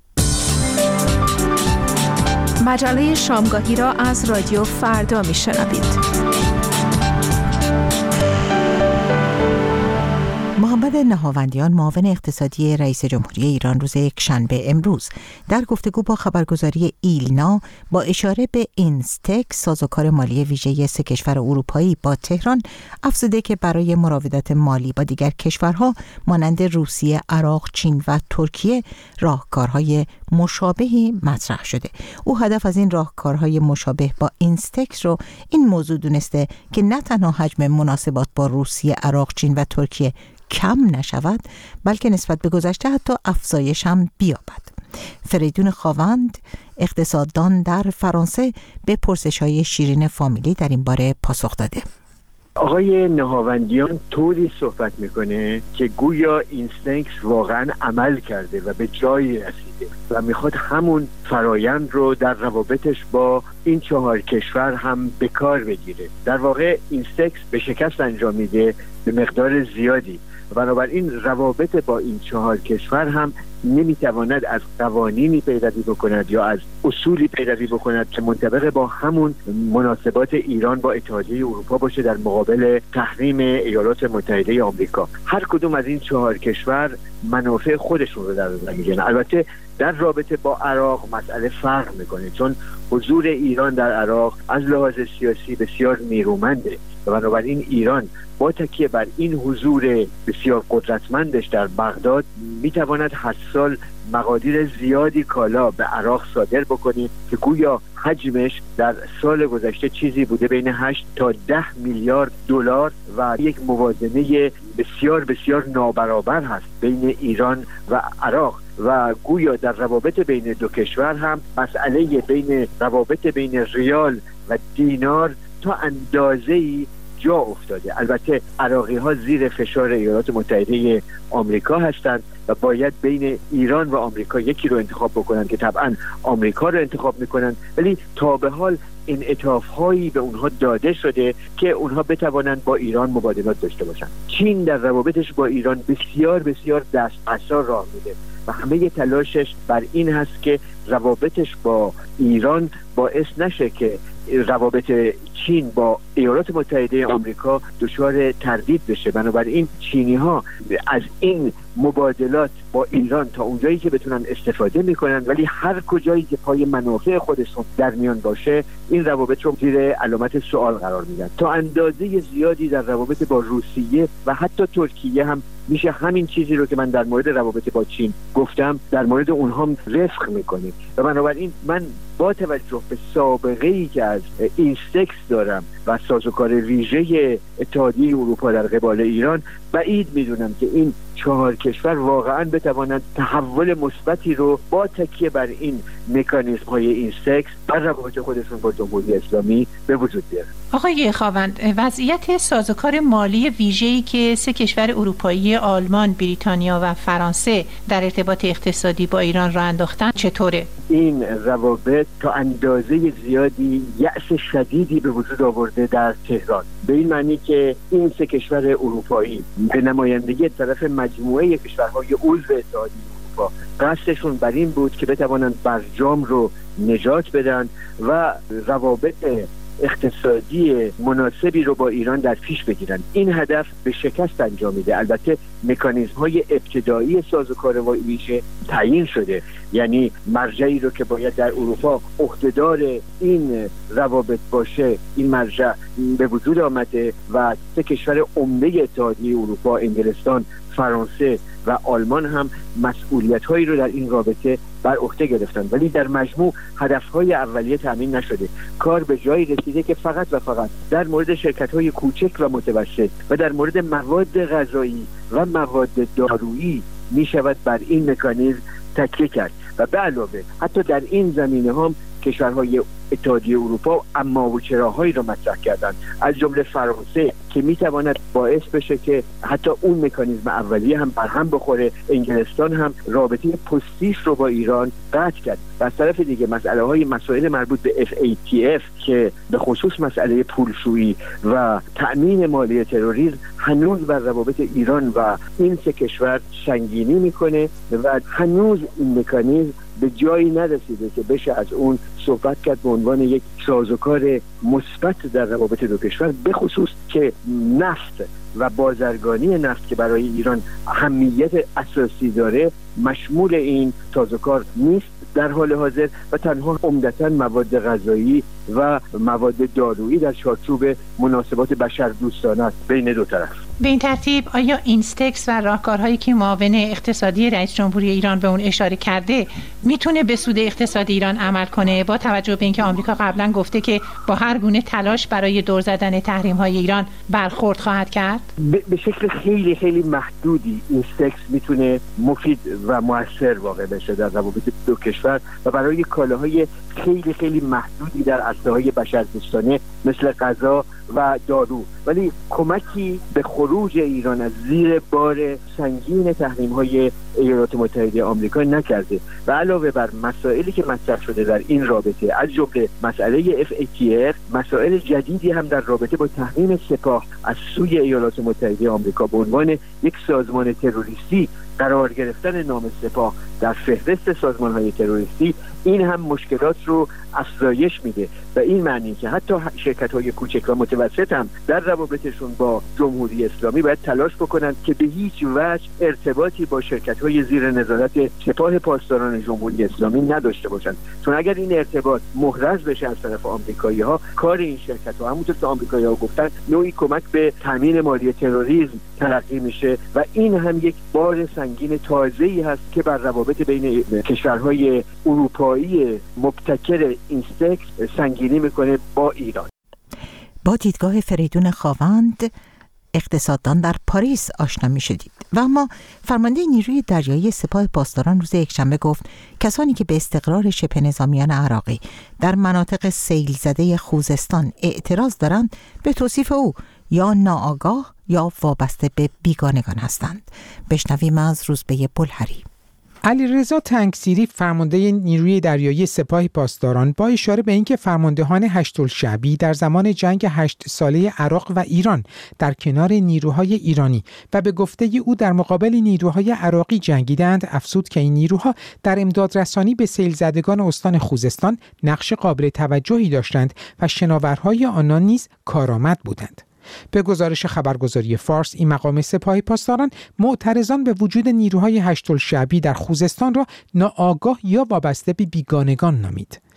مجله شامگاهی را از رادیو فردا میشنوید. محمد نهاوندیان، معاون اقتصادی رئیس جمهوری ایران، روز یکشنبه امروز در گفتگو با خبرگزاری ایلنا با اشاره به اینستک، سازوکار مالی ویژه 3 کشور اروپایی با تهران، افزوده که برای مراودات مالی با دیگر کشورها مانند روسیه، عراق، چین و ترکیه راهکارهای مشابهی مطرح شده. او هدف از این راهکارهای مشابه با اینستک رو این موضوع دونسته که نه تنها حجم مناسبات با روسیه، عراق، چین و ترکیه کم نشود، بلکه نسبت به گذشته حتی افزایش هم بیابد. فریدون خاوند، اقتصاددان در فرانسه، به پرسش‌های شیرین فامیلی در این باره پاسخ داده. آقای نهاوندیان طوری صحبت میکنه که گویا اینستینکس واقعا عمل کرده و به جایی رسیده و میخواد همون فرایند رو در روابطش با این 4 کشور هم به کار بگیره. در واقع اینستینکس به شکست انجام میده به مقدار زیادی، بنابراین روابط با این 4 کشور هم نمیتواند از قوانینی پیروی بکند یا از اصولی پیروی بکند که منطبق با همون مناسبات ایران با اتحادیه اروپا باشه در مقابل تحریم ایالات متحده آمریکا. هر کدوم از این 4 کشور منافع خودشون رو در نظر میگیرن. البته در رابطه با عراق مسئله فرق میکنه، چون حضور ایران در عراق از لحاظ سیاسی بسیار نیرومنده و بنابراین ایران با تکیه بر این حضور بسیار قدرتمندش در بغداد میتواند هر سال مقادیر زیادی کالا به عراق صادر بکنه که گویا حجمش در سال گذشته چیزی بوده بین 8 تا 10 میلیارد دلار و یک موازنه بسیار بسیار نابرابر هست بین ایران و عراق و گویا در روابط بین 2 کشور هم مسئله بین روابط بین ریال و دینار تا اندازه‌ای جا افتاده. البته عراقی ها زیر فشار ایالات متحده آمریکا هستند و باید بین ایران و آمریکا یکی رو انتخاب بکنند که طبعا آمریکا رو انتخاب میکنند، ولی تا به حال انعطاف هایی به اونها داده شده که اونها بتوانند با ایران مبادلات داشته باشند. چین در روابطش با ایران بسیار بسیار دست قصار راه میده و همه تلاشش بر این هست که روابطش با ایران باعث نشه که روابط چین با ایالات متحده آمریکا دچار تردید بشه. بنابراین چینی ها از این مبادلات با ایران تا اونجایی که بتونن استفاده میکنن، ولی هر کجایی که پای منافع خودشون در میان باشه این روابط رو زیر علامت سوال قرار میدن. تا اندازه زیادی در روابط با روسیه و حتی ترکیه هم میشه همین چیزی رو که من در مورد روابط با چین گفتم در مورد اونها رفق میکنیم. و بنابراین من با توجه به سابقه‌ای که از اینستکس دارم و سازوکار ویژه اتحادیه اروپا در قبال ایران، بعید میدونم که این 4 کشور واقعا بتوانند تحول مثبتی رو با تکیه بر این مکانیزم های اینستکس در روابط خودشون با جمهوری اسلامی به وجود بیارن. آقای خاوند، وضعیت سازوکار مالی ویژه‌ای که 3 کشور اروپایی آلمان، بریتانیا و فرانسه در ارتباط اقتصادی با ایران را انداختن چطوره؟ این روابط تا اندازه زیادی یأس شدیدی به وجود آورده در تهران، به این معنی که این 3 کشور اروپایی به نمایندگی طرف مجموعه کشورهای عضو اتحادیه اروپا قصدشون بر این بود که بتوانند برجام رو نجات بدن و روابط اقتصادی مناسبی رو با ایران در پیش بگیرن. این هدف به شکست انجامیده. البته مکانیزم های ابتدایی سازوکار ویژه تعیین شده، یعنی مرجعی رو که باید در اروپا عهدهدار این روابط باشه، این مرجع به وجود آمده و 3 کشور عمده اتحادیه اروپا، انگلستان، فرانسه و آلمان هم مسئولیت‌هایی رو در این رابطه بر عهده گرفتن، ولی در مجموع هدف‌های اولیه تامین نشده. کار به جایی رسیده که فقط و فقط در مورد شرکت‌های کوچک و متوسط و در مورد مواد غذایی و مواد دارویی می‌شود بر این مکانیزم تکیه کرد و به علاوه حتی در این زمینه هم کشورهای اتحادیه اروپا اما و چراهایی را مطرح کردند، از جمله فرانسه که میتواند باعث بشه که حتی اون مکانیزم اولیه هم برهم بخوره. انگلستان هم رابطه پستیش رو با ایران قطع کرد. و از طرف دیگه مسائل مربوط به FATF که به خصوص مسئله پولشویی و تأمین مالی تروریسم هنوز بر روابط ایران و این 3 کشور سنگینی میکنه و هنوز این مکانیزم به جایی نرسیده که بشه از اون صحبت کرد به عنوان یک سازوکار مثبت در روابط 2 کشور، به خصوص که نفت و بازرگانی نفت که برای ایران اهمیت اساسی داره مشمول این سازوکار نیست در حال حاضر و تنها عمدتاً مواد غذایی و مواد دارویی در چارچوب مناسبات بشردوستانه است بین 2 طرف. به این ترتیب آیا اینستکس و راهکارهایی که معاون اقتصادی رئیس جمهوری ایران به اون اشاره کرده میتونه به سود اقتصاد ایران عمل کنه، با توجه به اینکه آمریکا قبلا گفته که با هر گونه تلاش برای دور زدن تحریم‌های ایران برخورد خواهد کرد؟ به شکل خیلی خیلی محدودی اینستکس میتونه مفید و موثر واقع بشه در روابط 2 کشور و برای کالاهای خیلی خیلی محدودی در عرصه‌های بشردوستانه مثل غذا و دارو، ولی کمکی به خروج ایران از زیر بار سنگین تحریم‌های ایالات متحده آمریکا نکرده و علاوه بر مسائلی که مطرح شده در این رابطه از جمله مسئله FATF، مسائل جدیدی هم در رابطه با تحریم سپاه از سوی ایالات متحده آمریکا به عنوان یک سازمان تروریستی قرار گرفتن نام سپاه در فهرست سازمان‌های تروریستی، این هم مشکلات رو افزایش میده و این معنی که حتی شرکت‌های کوچک و متوسط هم در روابطشون با جمهوری اسلامی باید تلاش بکنند که به هیچ وجه ارتباطی با شرکت‌های زیر نظارت سپاه پاسداران جمهوری اسلامی نداشته باشند، چون اگر این ارتباط محرز بشه از طرف آمریکایی‌ها، کار این شرکت‌ها همونطور که آمریکایی‌ها گفتن نوعی کمک به تامین مالی تروریسم تلقی میشه و این هم یک بار سنگین تازه‌ای هست که بر روابط بین کشورهای اروپایی مبتکر اینستکس سنگینی میکنه با ایران. با دیدگاه فریدون خاوند، اقتصاددان در پاریس آشنا می‌شدید. و اما فرمانده نیروی دریایی سپاه پاسداران روز یکشنبه گفت کسانی که به استقرار شبه نظامیان عراقی در مناطق سیل زده خوزستان اعتراض دارند به توصیف او یا ناآگاه یا وابسته به بیگانگان هستند. بشنویم از روزبه بلهری. علیرضا تنگسیری فرمانده نیروی دریایی سپاه پاسداران با اشاره به اینکه فرماندهان هشت‌الشعبی در زمان جنگ 8 ساله عراق و ایران در کنار نیروهای ایرانی و به گفته او در مقابل نیروهای عراقی جنگیدند، افزود که این نیروها در امدادرسانی به سیل زدگان استان خوزستان نقش قابل توجهی داشتند و شناورهای آنان نیز کارآمد بودند. به گزارش خبرگزاری فارس، این مقام سپاه پاسداران معترضان به وجود نیروهای هشت‌الشعبی در خوزستان را ناآگاه یا وابسته به بیگانگان نامید.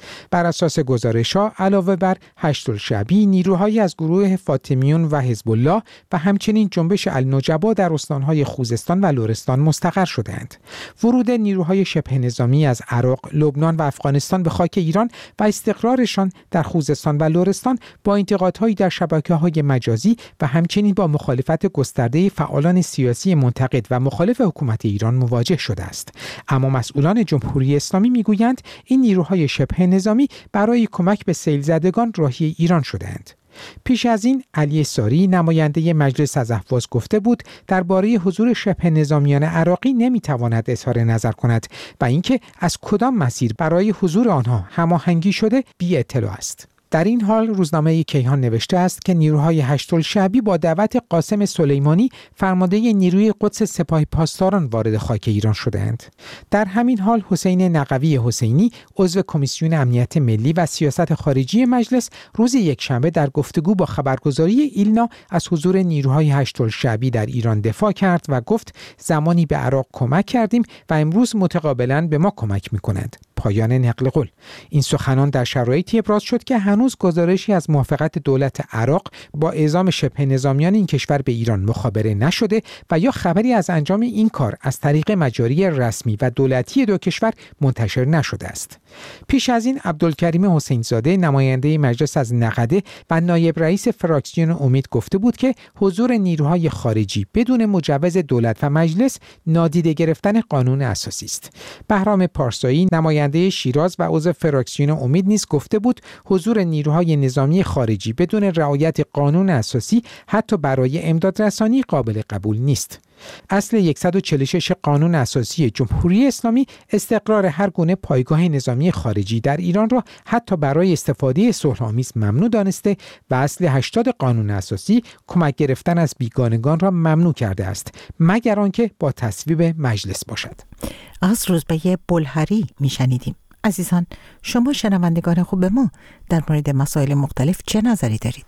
بر اساس گزارش‌ها علاوه بر هشت‌الشعبی، نیروهایی از گروه فاطمیون و حزب الله و همچنین جنبش النجبا در استان‌های خوزستان و لرستان مستقر شدند. ورود نیروهای شبه نظامی از عراق، لبنان و افغانستان به خاک ایران و استقرارشان در خوزستان و لرستان با انتقادهایی در شبکه‌های مجازی و همچنین با مخالفت گسترده فعالان سیاسی منتقد و مخالف حکومت ایران مواجه شده است. اما مسئولان جمهوری اسلامی میگویند این نیروهای شبه نظامی برای کمک به سیل زدگان راهی ایران شدند. پیش از این علی ساری نماینده مجلس از اهواز گفته بود درباره حضور شبه نظامیان عراقی نمیتواند اظهار نظر کند و اینکه از کدام مسیر برای حضور آنها هماهنگی شده بی اطلاع است. در این حال روزنامه کیهان نوشته است که نیروهای هشت‌الشعبی با دعوت قاسم سلیمانی فرمانده نیروی قدس سپاه پاسداران وارد خاک ایران شدند. در همین حال حسین نقوی حسینی عضو کمیسیون امنیت ملی و سیاست خارجی مجلس روز یکشنبه در گفتگو با خبرگزاری ایلنا از حضور نیروهای هشت‌الشعبی در ایران دفاع کرد و گفت زمانی به عراق کمک کردیم و امروز متقابلاً به ما کمک می‌کنند. پایان نقل قول. این سخنان در شرایطی ابراز شد که هنوز گزارشی از موافقت دولت عراق با اعزام شبه نظامیان این کشور به ایران مخابره نشده و یا خبری از انجام این کار از طریق مجاری رسمی و دولتی دو کشور منتشر نشده است. پیش از این عبدالکریم حسین زاده نماینده مجلس از نقده و نایب رئیس فراکسیون امید گفته بود که حضور نیروهای خارجی بدون مجوز دولت و مجلس نادیده گرفتن قانون اساسی است. بهرام پارسایی نماینده شیراز و عضو فراکسیون امید نیز گفته بود حضور نیروهای نظامی خارجی بدون رعایت قانون اساسی حتی برای امدادرسانی قابل قبول نیست. اصل 146 قانون اساسی جمهوری اسلامی استقرار هر گونه پایگاه نظامی خارجی در ایران را حتی برای استفاده صلح‌آمیز ممنوع دانسته و اصل 80 قانون اساسی کمک گرفتن از بیگانگان را ممنوع کرده است مگر آنکه با تصویب مجلس باشد. از روزبه بلهری میشنیدیم. عزیزان، شما شنوندگان خوب ما در مورد مسائل مختلف چه نظری دارید؟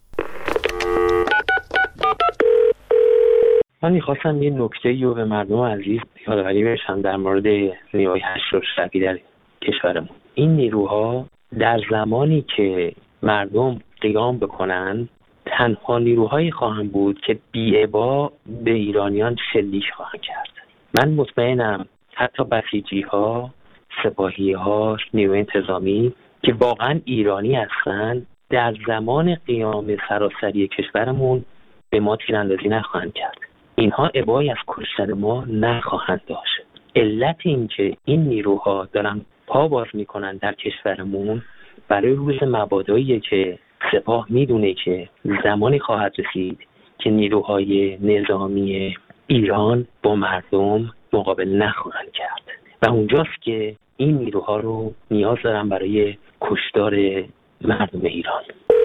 من میخواستم یه نکته‌ای رو به مردم عزیز یادآوری بشم در مورد نیروهای هشت‌الشعبی در کشورمون. این نیروها در زمانی که مردم قیام بکنن تنها نیروهایی خواهند بود که بی‌ابا به ایرانیان شلیک خواهند کرد. من مطمئنم حتی بسیجی‌ها، سپاهی‌ها، نیروی انتظامی که واقعا ایرانی هستند در زمان قیام سراسری کشورمون به ما تیراندازی نخواهند کرد. اینها ابایی از کشتن ما نخواهند داشت. علت این که این نیروها دارن پا باز میکنن در کشورمون برای روز مباداییه که سپاه میدونه که زمانی خواهد رسید که نیروهای نظامی ایران با مردم مقابل نخواهند کرد و اونجاست که این نیروها رو نیاز دارن برای کشتار مردم ایران.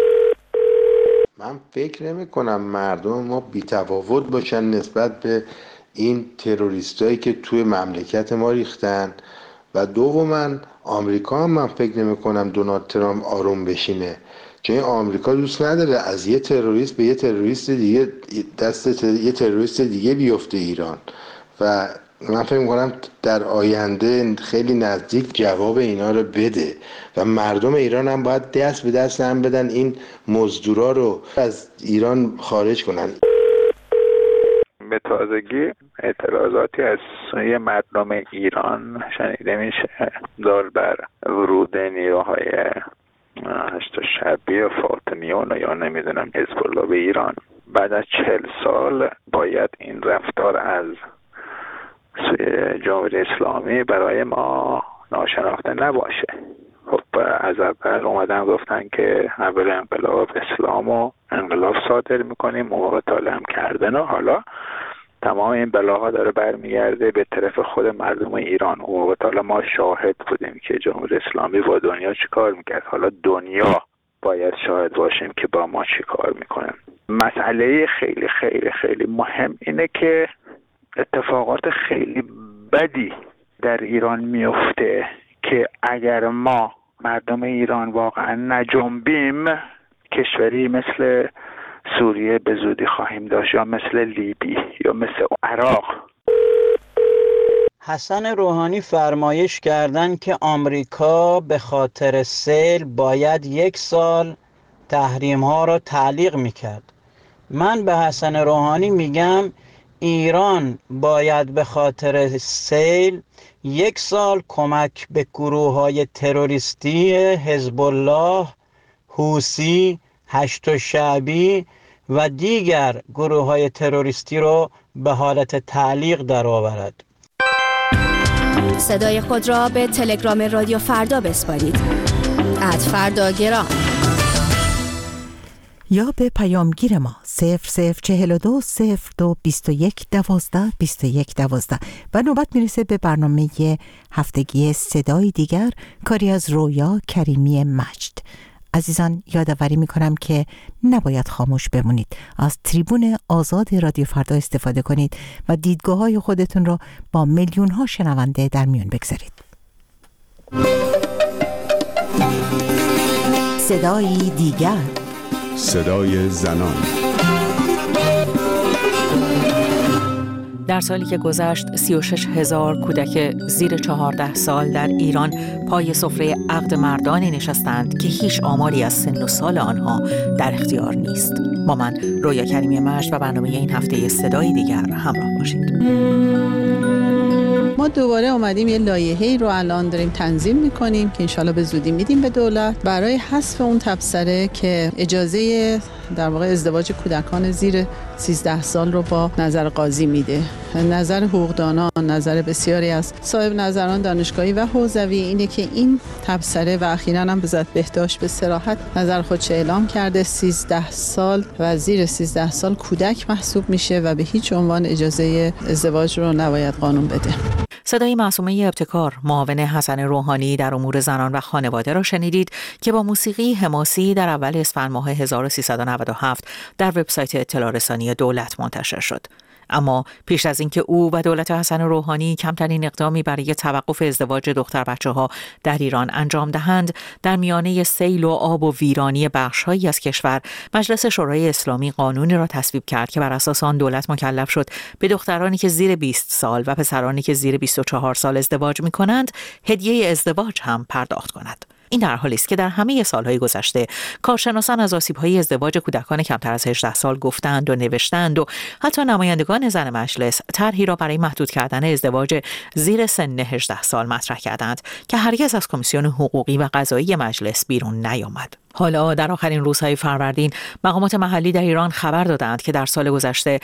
من فکر نمی کنم مردم ما بی‌تفاوت باشن نسبت به این تروریستایی که توی مملکت ما ریختن و دوما آمریکا هم من فکر نمی کنم دونالد ترامپ آروم بشینه، چون آمریکا دوست نداره از یه تروریست به یه تروریست دیگه دست یه تروریست دیگه بیفته ایران و من فکر می‌کنم در آینده خیلی نزدیک جواب اینا رو بده و مردم ایران هم باید دست به دست هم بدن این مزدورا رو از ایران خارج کنن. به تازگی اعتراضاتی از سوی مردم ایران شنیده میشه در بر ورود نیروهای هشت‌الشعبی و فاطمیون یا نمیدونم حزب الله به ایران. بعد از 40 سال باید این رفتار از جمهوری اسلامی برای ما ناشناخته نباشه. خب از اول اومدن گفتن که اول انقلاب اسلام و انقلاب صادر میکنیم، موقع طالب کردن و حالا تمام این بلاها داره برمیگرده به طرف خود مردم ایران. موقع طالب ما شاهد بودیم که جمهوری اسلامی با دنیا چی کار میکرد، حالا دنیا باید شاهد باشیم که با ما چی کار میکنن. مسئله خیلی خیلی خیلی مهم اینه که اتفاقات خیلی بدی در ایران میفته که اگر ما مردم ایران واقعا نجنبیم کشوری مثل سوریه به زودی خواهیم داشت یا مثل لیبی یا مثل عراق. حسن روحانی فرمایش کردند که آمریکا به خاطر سیل باید 1 سال تحریم ها را تعلیق میکرد. من به حسن روحانی میگم ایران باید به خاطر سیل 1 سال کمک به گروه های تروریستی حزب الله، حوثی، هشت شعبی و دیگر گروه های تروریستی رو به حالت تعلیق درآورد. صدای خود را به تلگرام رادیو فردا بسپارید. @فرداگرام یا به پیامگیر ما 0042 02 21 12 21 12 و نوبت میرسه به برنامه هفتگی صدای دیگر، کاری از رویا کریمی مجد. عزیزان یادآوری میکنم که نباید خاموش بمونید، از تریبون آزاد رادیو فردا استفاده کنید و دیدگاه‌های خودتون را با میلیون‌ها شنونده در میون بگذارید. صدای دیگر، صدای زنان. در سالی که گذشت 36,000 کودک زیر 14 سال در ایران پای سفره عقد مردانی نشستند که هیچ آماری از سن و سال آنها در اختیار نیست. با من رویا کریمی مجد و برنامه این هفته صدای دیگر همراه باشید. ما دوباره اومدیم یه لایحه‌ای رو الان داریم تنظیم می‌کنیم که انشالله به زودی میدیم به دولت برای حذف اون تبصره که اجازه در واقع ازدواج کودکان زیر 13 سال رو با نظر قاضی میده. نظر حقوقدانان، نظر بسیاری از صاحب نظران دانشگاهی و حوزوی اینه که این تبصره و اخیراً هم به ذات بهداشت به صراحت نظر خودش اعلام کرده 13 سال و زیر 13 سال کودک محسوب میشه و به هیچ عنوان اجازه ازدواج رو نباید قانون بده. صدای معصومه ابتکار، معاون حسن روحانی در امور زنان و خانواده را شنیدید که با موسیقی حماسی در اول اسفند ماه 1397 در وبسایت اطلاع رسانی دولت منتشر شد. اما پیش از اینکه او و دولت حسن روحانی کمترین اقدامی برای توقف ازدواج دختر بچه‌ها در ایران انجام دهند، در میانه سیل و آب و ویرانی بخش‌هایی از کشور، مجلس شورای اسلامی قانونی را تصویب کرد که بر اساس آن دولت مکلف شد به دخترانی که زیر 20 سال و پسرانی که زیر 24 سال ازدواج می‌کنند، هدیه ازدواج هم پرداخت کند. این در حالی است که در همه سالهای گذشته کارشناسان از آسیب‌های ازدواج کودکان کمتر از 18 سال گفتند و نوشتند و حتی نمایندگان زن مجلس طرحی را برای محدود کردن ازدواج زیر سن 18 سال مطرح کردند که هرگز از کمیسیون حقوقی و قضایی مجلس بیرون نیامد. حالا در آخرین روزهای فروردین مقامات محلی در ایران خبر دادند که در سال گذشته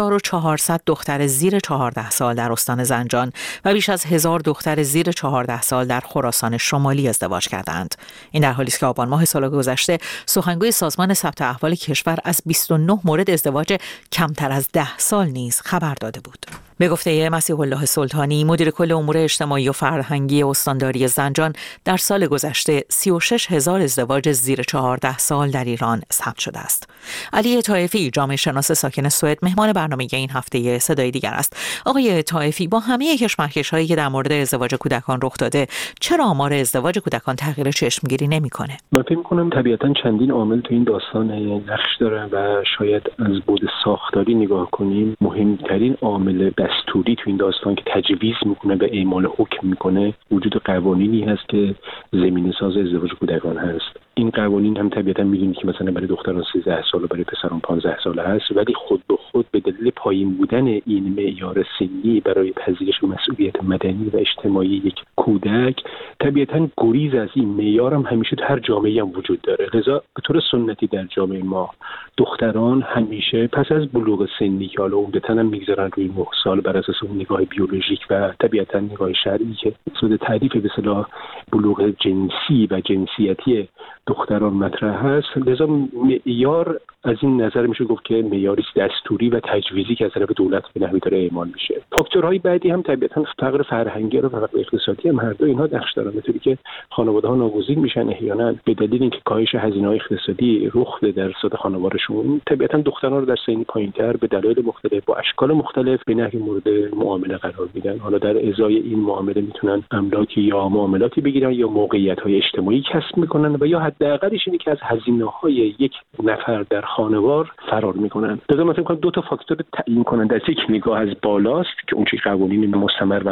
1400 دختر زیر 14 سال در استان زنجان و بیش از 1000 دختر زیر 14 سال در خراسان شمالی ازدواج کردند. این در حالی است که آبان ماه سال گذشته سخنگوی سازمان ثبت احوال کشور از 29 مورد ازدواج کمتر از 10 سال نیز خبر داده بود. به گفته مسیح الله سلطانی، مدیر کل امور اجتماعی و فرهنگی استانداری زنجان، در سال گذشته 36,000 ازدواج زیر 14 سال در ایران ثبت شده است. علی طائفی، جامعه شناس ساکن سوئد، مهمان برنامه این هفته صدای دیگر است. آقای طائفی، با همه کشمکش‌هایی که در مورد ازدواج کودکان رخ داده، چرا آمار ازدواج کودکان تغییر چشمگیری نمی‌کنه؟ من فکر می‌کنم طبیعتاً چندین عامل تو این داستان نقش داره و شاید از بود ساختاری نگاه کنیم مهمترین عامل دستوری تو این داستان که تجویز میکنه به اعمال حکم میکنه وجود قوانینی هست که زمینه‌ساز ازدواج کودکان هست. این قوانین هم طبیعتا می‌دونید که مثلا برای دختران 13 سال و برای پسران 15 ساله هست، ولی خود به خود به دلیل پایین بودن این معیار سنی برای پذیرش مسئولیت مدنی و اجتماعی یک کودک، طبیعتا گریز از این معیار هم همیشه در هر جامعه‌ای هم وجود داره. لذا به طور سنتی در جامعه ما دختران همیشه پس از بلوغ سنی که حالا عمدتاً هم می‌گذارن روی 9 سال بر اساس اون نگاه بیولوژیک و طبیعتا نگاه شرعی که صد تعریف به اصطلاح بلوغ جنسی و جنسیتی دختران مطرح هست، لذا معیار از این نظر میشه گفت که معیاری دستوری و تجویزی که از طرف دولت به نحوی داره اعمال میشه. فاکتورهای بعدی هم طبیعتا فقر فرهنگی و فقر اقتصادی هم هر دو اینها نقش دارن، به طوری که خانواده‌ها ناگزیر میشن احیانا به دلیل اینکه کاهش هزینه‌های اقتصادی رخ داده در سطح خانوارشون، طبیعتا دختران رو در سن پایین‌تر به دلایل مختلف با اشکال مختلف به نحوی مورد معامله قرار میدن. حالا در ازای این معامله میتونن املاکی یا معاملاتی بگیرن یا موقعیت‌های اجتماعی کسب میکنن و یا حداقلش اینه که از هزینه‌های یک نفر در خانوار فرار میکنن. لذا من فکر می‌کنم دو تا فاکتور تعیین کننده از یک نگاه از بالاست که اون چه قوانین مستمر و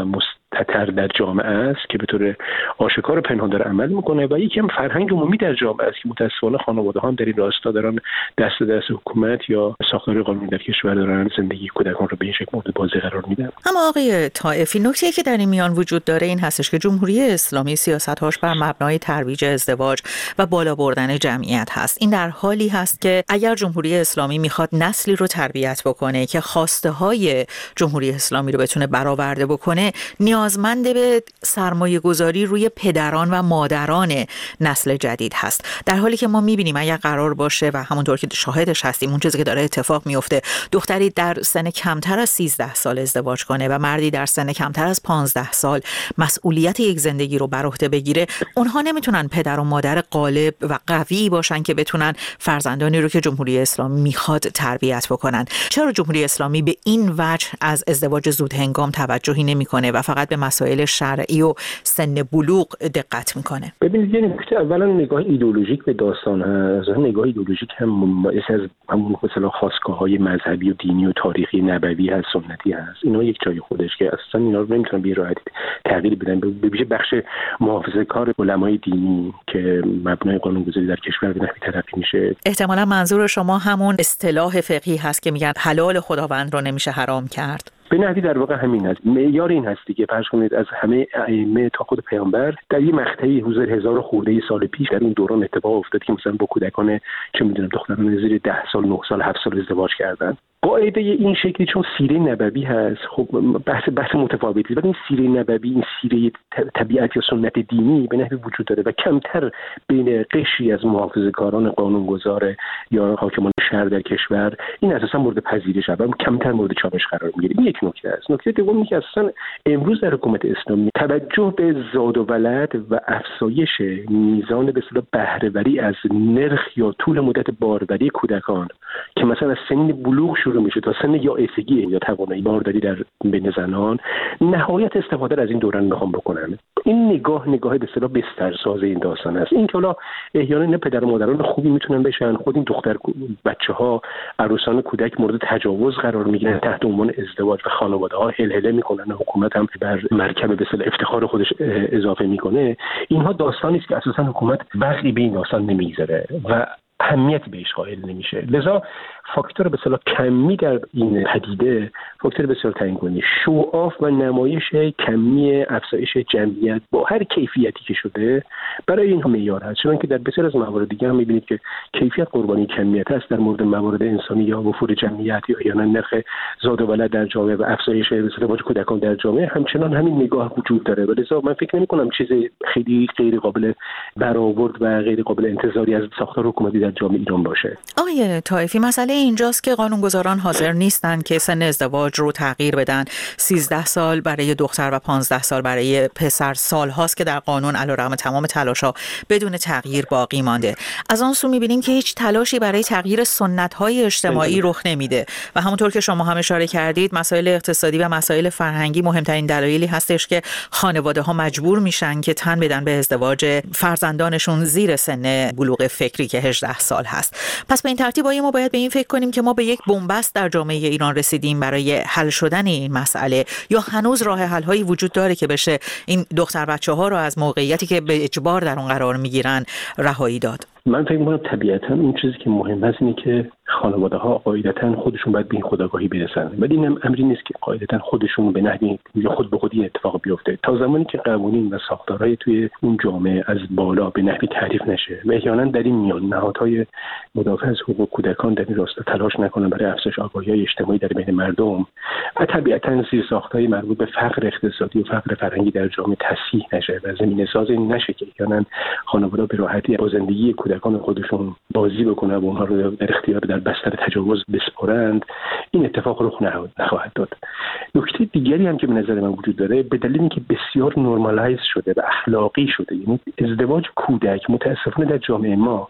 تتر در جامعه است که به طور آشکار پنهان داره عمل میکنه و یکی هم فرهنگ عمومی در جامعه است که متأسفانه خانواده ها در این راستا دارن دست حکومت یا ساختار قانونی در کشور دارن زندگی کودکان رو به این شکل مورد بازی قرار میدن. اما آقای طائفی، نکته‌ای که در این میان وجود داره این هستش که جمهوری اسلامی سیاست‌هاش بر مبنای ترویج ازدواج و بالا بردن جمعیت هست. این در حالی هست که اگر جمهوری اسلامی میخواد نسلی رو تربیت بکنه که خواسته‌های جمهوری اسلامی رو بتونه برآورده بکنه، نیازمند به سرمایه‌گذاری روی پدران و مادران نسل جدید هست. در حالی که ما می‌بینیم اگر قرار باشه و همونطور که شاهدش هستیم اون چیزی که داره اتفاق میفته، دختری در سن کمتر از 13 سال ازدواج کنه و مردی در سن کمتر از 15 سال مسئولیت یک زندگی رو بر عهده بگیره، اونها نمیتونن پدر و مادر غالب و قوی باشن که بتونن فرزندانی رو که جمهوری اسلامی میخواد تربیت بکنن. چرا جمهوری اسلامی به این وجه از ازدواج زود هنگام توجهی نمیکنه و فقط به مسائل شرعی و سن بلوغ دقت میکنه؟ ببینید، یه نکته اولا نگاه ایدئولوژیک به داستان هست. نگاه ایدئولوژیک هم باعث از همون مثلا خواستگاه‌های مذهبی و دینی و تاریخی نبوی هست، سنتی هست. اینا یک جای خودش که اصلا اینا رو نمیتونن به راحتی تغییر بدن. به ویژه بخش محافظه‌کار علمای دینی که مبنای قانون‌گذاری در کشور به نحوی تلقی میشه. احتمالاً منظور شما همون اصطلاح فقهی هست که میگن حلال خداوند رو نمیشه حرام کرد. به نحوی در واقع همین هست. معیار این هستی که فرض کنید از همه ائمه تا خود پیامبر در یه مقطعی حدود 1000 خورده سال پیش در این دوران اتفاق افتاد که مثلا با کودکان چه میدونم دختران زیر 10 سال 9 سال 7 سال ازدواج کردن. قاعده این شکلی چون سیره نبوی هست، خب بحث متفاوتی، ولی این سیره نبوی، این سیره طبیعت یا سنت دینی به نحوی وجود داره و کمتر بین قشری از محافظه‌کاران قانونگذار یا حاکمان شهر در کشور این اساسا مورد پذیرش و کمتر مورد چالش قرار میگیره. این یک نکته است. نکته دوم اینه که اساسا امروز در حکومت اسلامی توجه به زاد و ولد و افزایش میزان به اصطلاح بهره وری از نرخ یا طول مدت باروری کودکان که مثلا از سن بلوغ شروع میشه تا سن یا ایسگی یا توانایی بارداری در بین زنان، نهایت استفاده از این دوران میخوام بکنن. این نگاه به اصطلاح بسترساز این داستان است. این که حالا احیانا پدر و مادران خوبی میتونن بشن، خود این دختر بچه‌ها عروسان کودک مورد تجاوز قرار میگیرن تحت عنوان ازدواج و خانواده‌ها هلهله میکنن و حکومت هم بر مرکب به اصطلاح افتخار خودش اضافه میکنه. اینها داستانی است که اساسا حکومت وقتی به این داستان نمیگذره و اهمیتی بهش قائل نمیشه. لذا فاکتور به اصطلاح کمی در این پدیده فاکتور بسیار تعیین کننده، شوآف و نمایش کمی افزایش جمعیت با هر کیفیتی که شده برای این معیار هست. چون که در بسیار از موارد دیگه هم می‌بینید که کیفیت قربانی کمیت است. در مورد موارد انسانی یا وفور جمعیت یا نرخ زاد و ولد در جامعه و افزایش ازدواج کودکان در جامعه همچنان همین نگاه وجود داره. لذا من فکر نمی‌کنم چیز خیلی غیر قابل برآورد و غیر قابل انتظاری از ساختار حکومتی در جامعه ایران باشه. آقای طائفی، مسئله اینجاست که قانونگذاران حاضر نیستن که سن ازدواج رو تغییر بدن. 13 سال برای دختر و 15 سال برای پسر سال هاست که در قانون علیرغم تمام تلاش‌ها بدون تغییر باقی مانده. از آن سو می‌بینیم که هیچ تلاشی برای تغییر سنت‌های اجتماعی رخ نمیده و همونطور که شما هم اشاره کردید مسائل اقتصادی و مسائل فرهنگی مهمترین دلایلی هستش که خانواده‌ها مجبور میشن که تن بدن به ازدواج فرزندانشون زیر سن بلوغ فکری که 18 سال هست. پس به این ترتیب ما باید به این فکر کنیم که ما به یک بنبست در جامعه ایران رسیدیم برای حل شدن این مسئله، یا هنوز راه حل‌هایی وجود داره که بشه این دختر بچه‌ها رو از موقعیتی که به اجبار در اون قرار میگیرن رهایی داد؟ من فکر می‌کنم طبیعتاً این چیزی که مهم است اینه که خانواده‌ها قاعدتاً خودشون باید به این خودآگاهی برسن. ولی این امری نیست که قاعدتاً خودشون به نحوی خود به خودی اتفاق بیفته. تا زمانی که قوانین و ساختارهای توی اون جامعه از بالا به نحوی تعریف نشه و احیانا در این میان نهادهای مدافع از حقوق کودکان در این راستا تلاش نکنن برای افزایش آگاهی اجتماعی در بین مردم و طبیعتاً زیرساخت‌های مربوط به فقر اقتصادی و فقر فرهنگی در جامعه تصحیح نشه و زمینه‌ساز این نشه که احیانا خانواده‌ها به راحتی با زندگی کودکان خودشون بازی بکنن و اونها رو در اختیار در بستر تجاوز بسپارند، این اتفاق رخ نخواهد داد. نکته دیگری هم که به نظر من وجود داره به دلیل اینکه بسیار نورمالایز شده و اخلاقی شده، یعنی ازدواج کودک متاسفانه در جامعه ما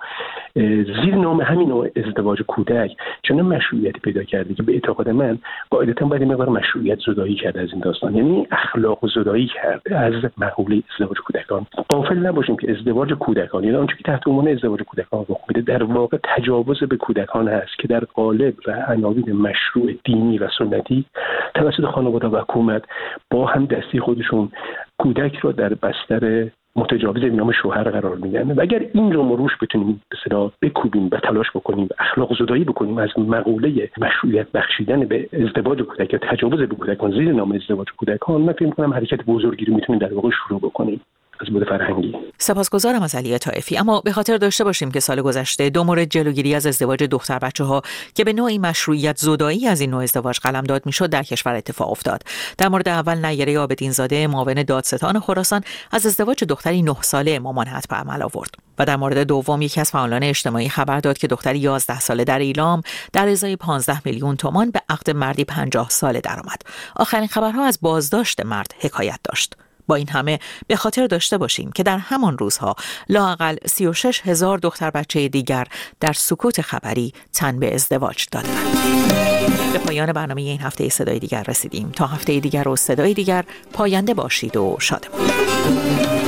زیر نام همین ازدواج کودک چنان مشروعیتی پیدا کرده که به اعتقاد من قاعدتاً باید مقدار مشروعیت زدایی کرده از این داستان، یعنی اخلاق زدایی کرده از مقوله ازدواج کودکان. غافل نباشیم که ازدواج کودکان، یعنی آنچه که تحت عنوان ازدواج کودکان رخ میده، در واقع تجاوز به کودکان هست که در قالب و عناوین مشروع دینی و سنتی توسط خانواده و حکومت با هم دستی خودشون کودک را در بستر متجاوز میام شوهر قرار میدن و اگر این رو ما روش بتونیم به اصطلاح بکوبیم و تلاش بکنیم و اخلاق زدایی بکنیم از مقوله مشروعیت بخشیدن به ازدواج کودک یا تجاوز به کودکان زیر نام ازدواج کودکان، من فکر می‌کنم حرکت بزرگی رو میتونیم در واقع شروع بکنیم از بود فرهنگی. سپاسگزارم از علی طائفی. اما به خاطر داشته باشیم که سال گذشته 2 مورد جلوگیری از ازدواج دختر بچه‌ها که به نوعی مشروعیت زدایی از این نوع ازدواج قلمداد میشد در کشور اتفاق افتاد. در مورد اول نیره عابدین زاده معاون دادستان خراسان از ازدواج دختری 9 ساله ممانعت به عمل آورد و در مورد دوم یکی از فعالان اجتماعی خبر داد که دختری 11 ساله در ایلام در ازای 15 میلیون تومان به عقد مردی 50 ساله درآمد. آخرین خبرها از بازداشت مرد حکایت داشت. با این همه به خاطر داشته باشیم که در همان روزها لااقل 36,000 دختر بچه دیگر در سکوت خبری تن به ازدواج دادند. به پایان برنامه این هفته صدای دیگر رسیدیم. تا هفته دیگر و صدای دیگر، پاینده باشید و شادمان.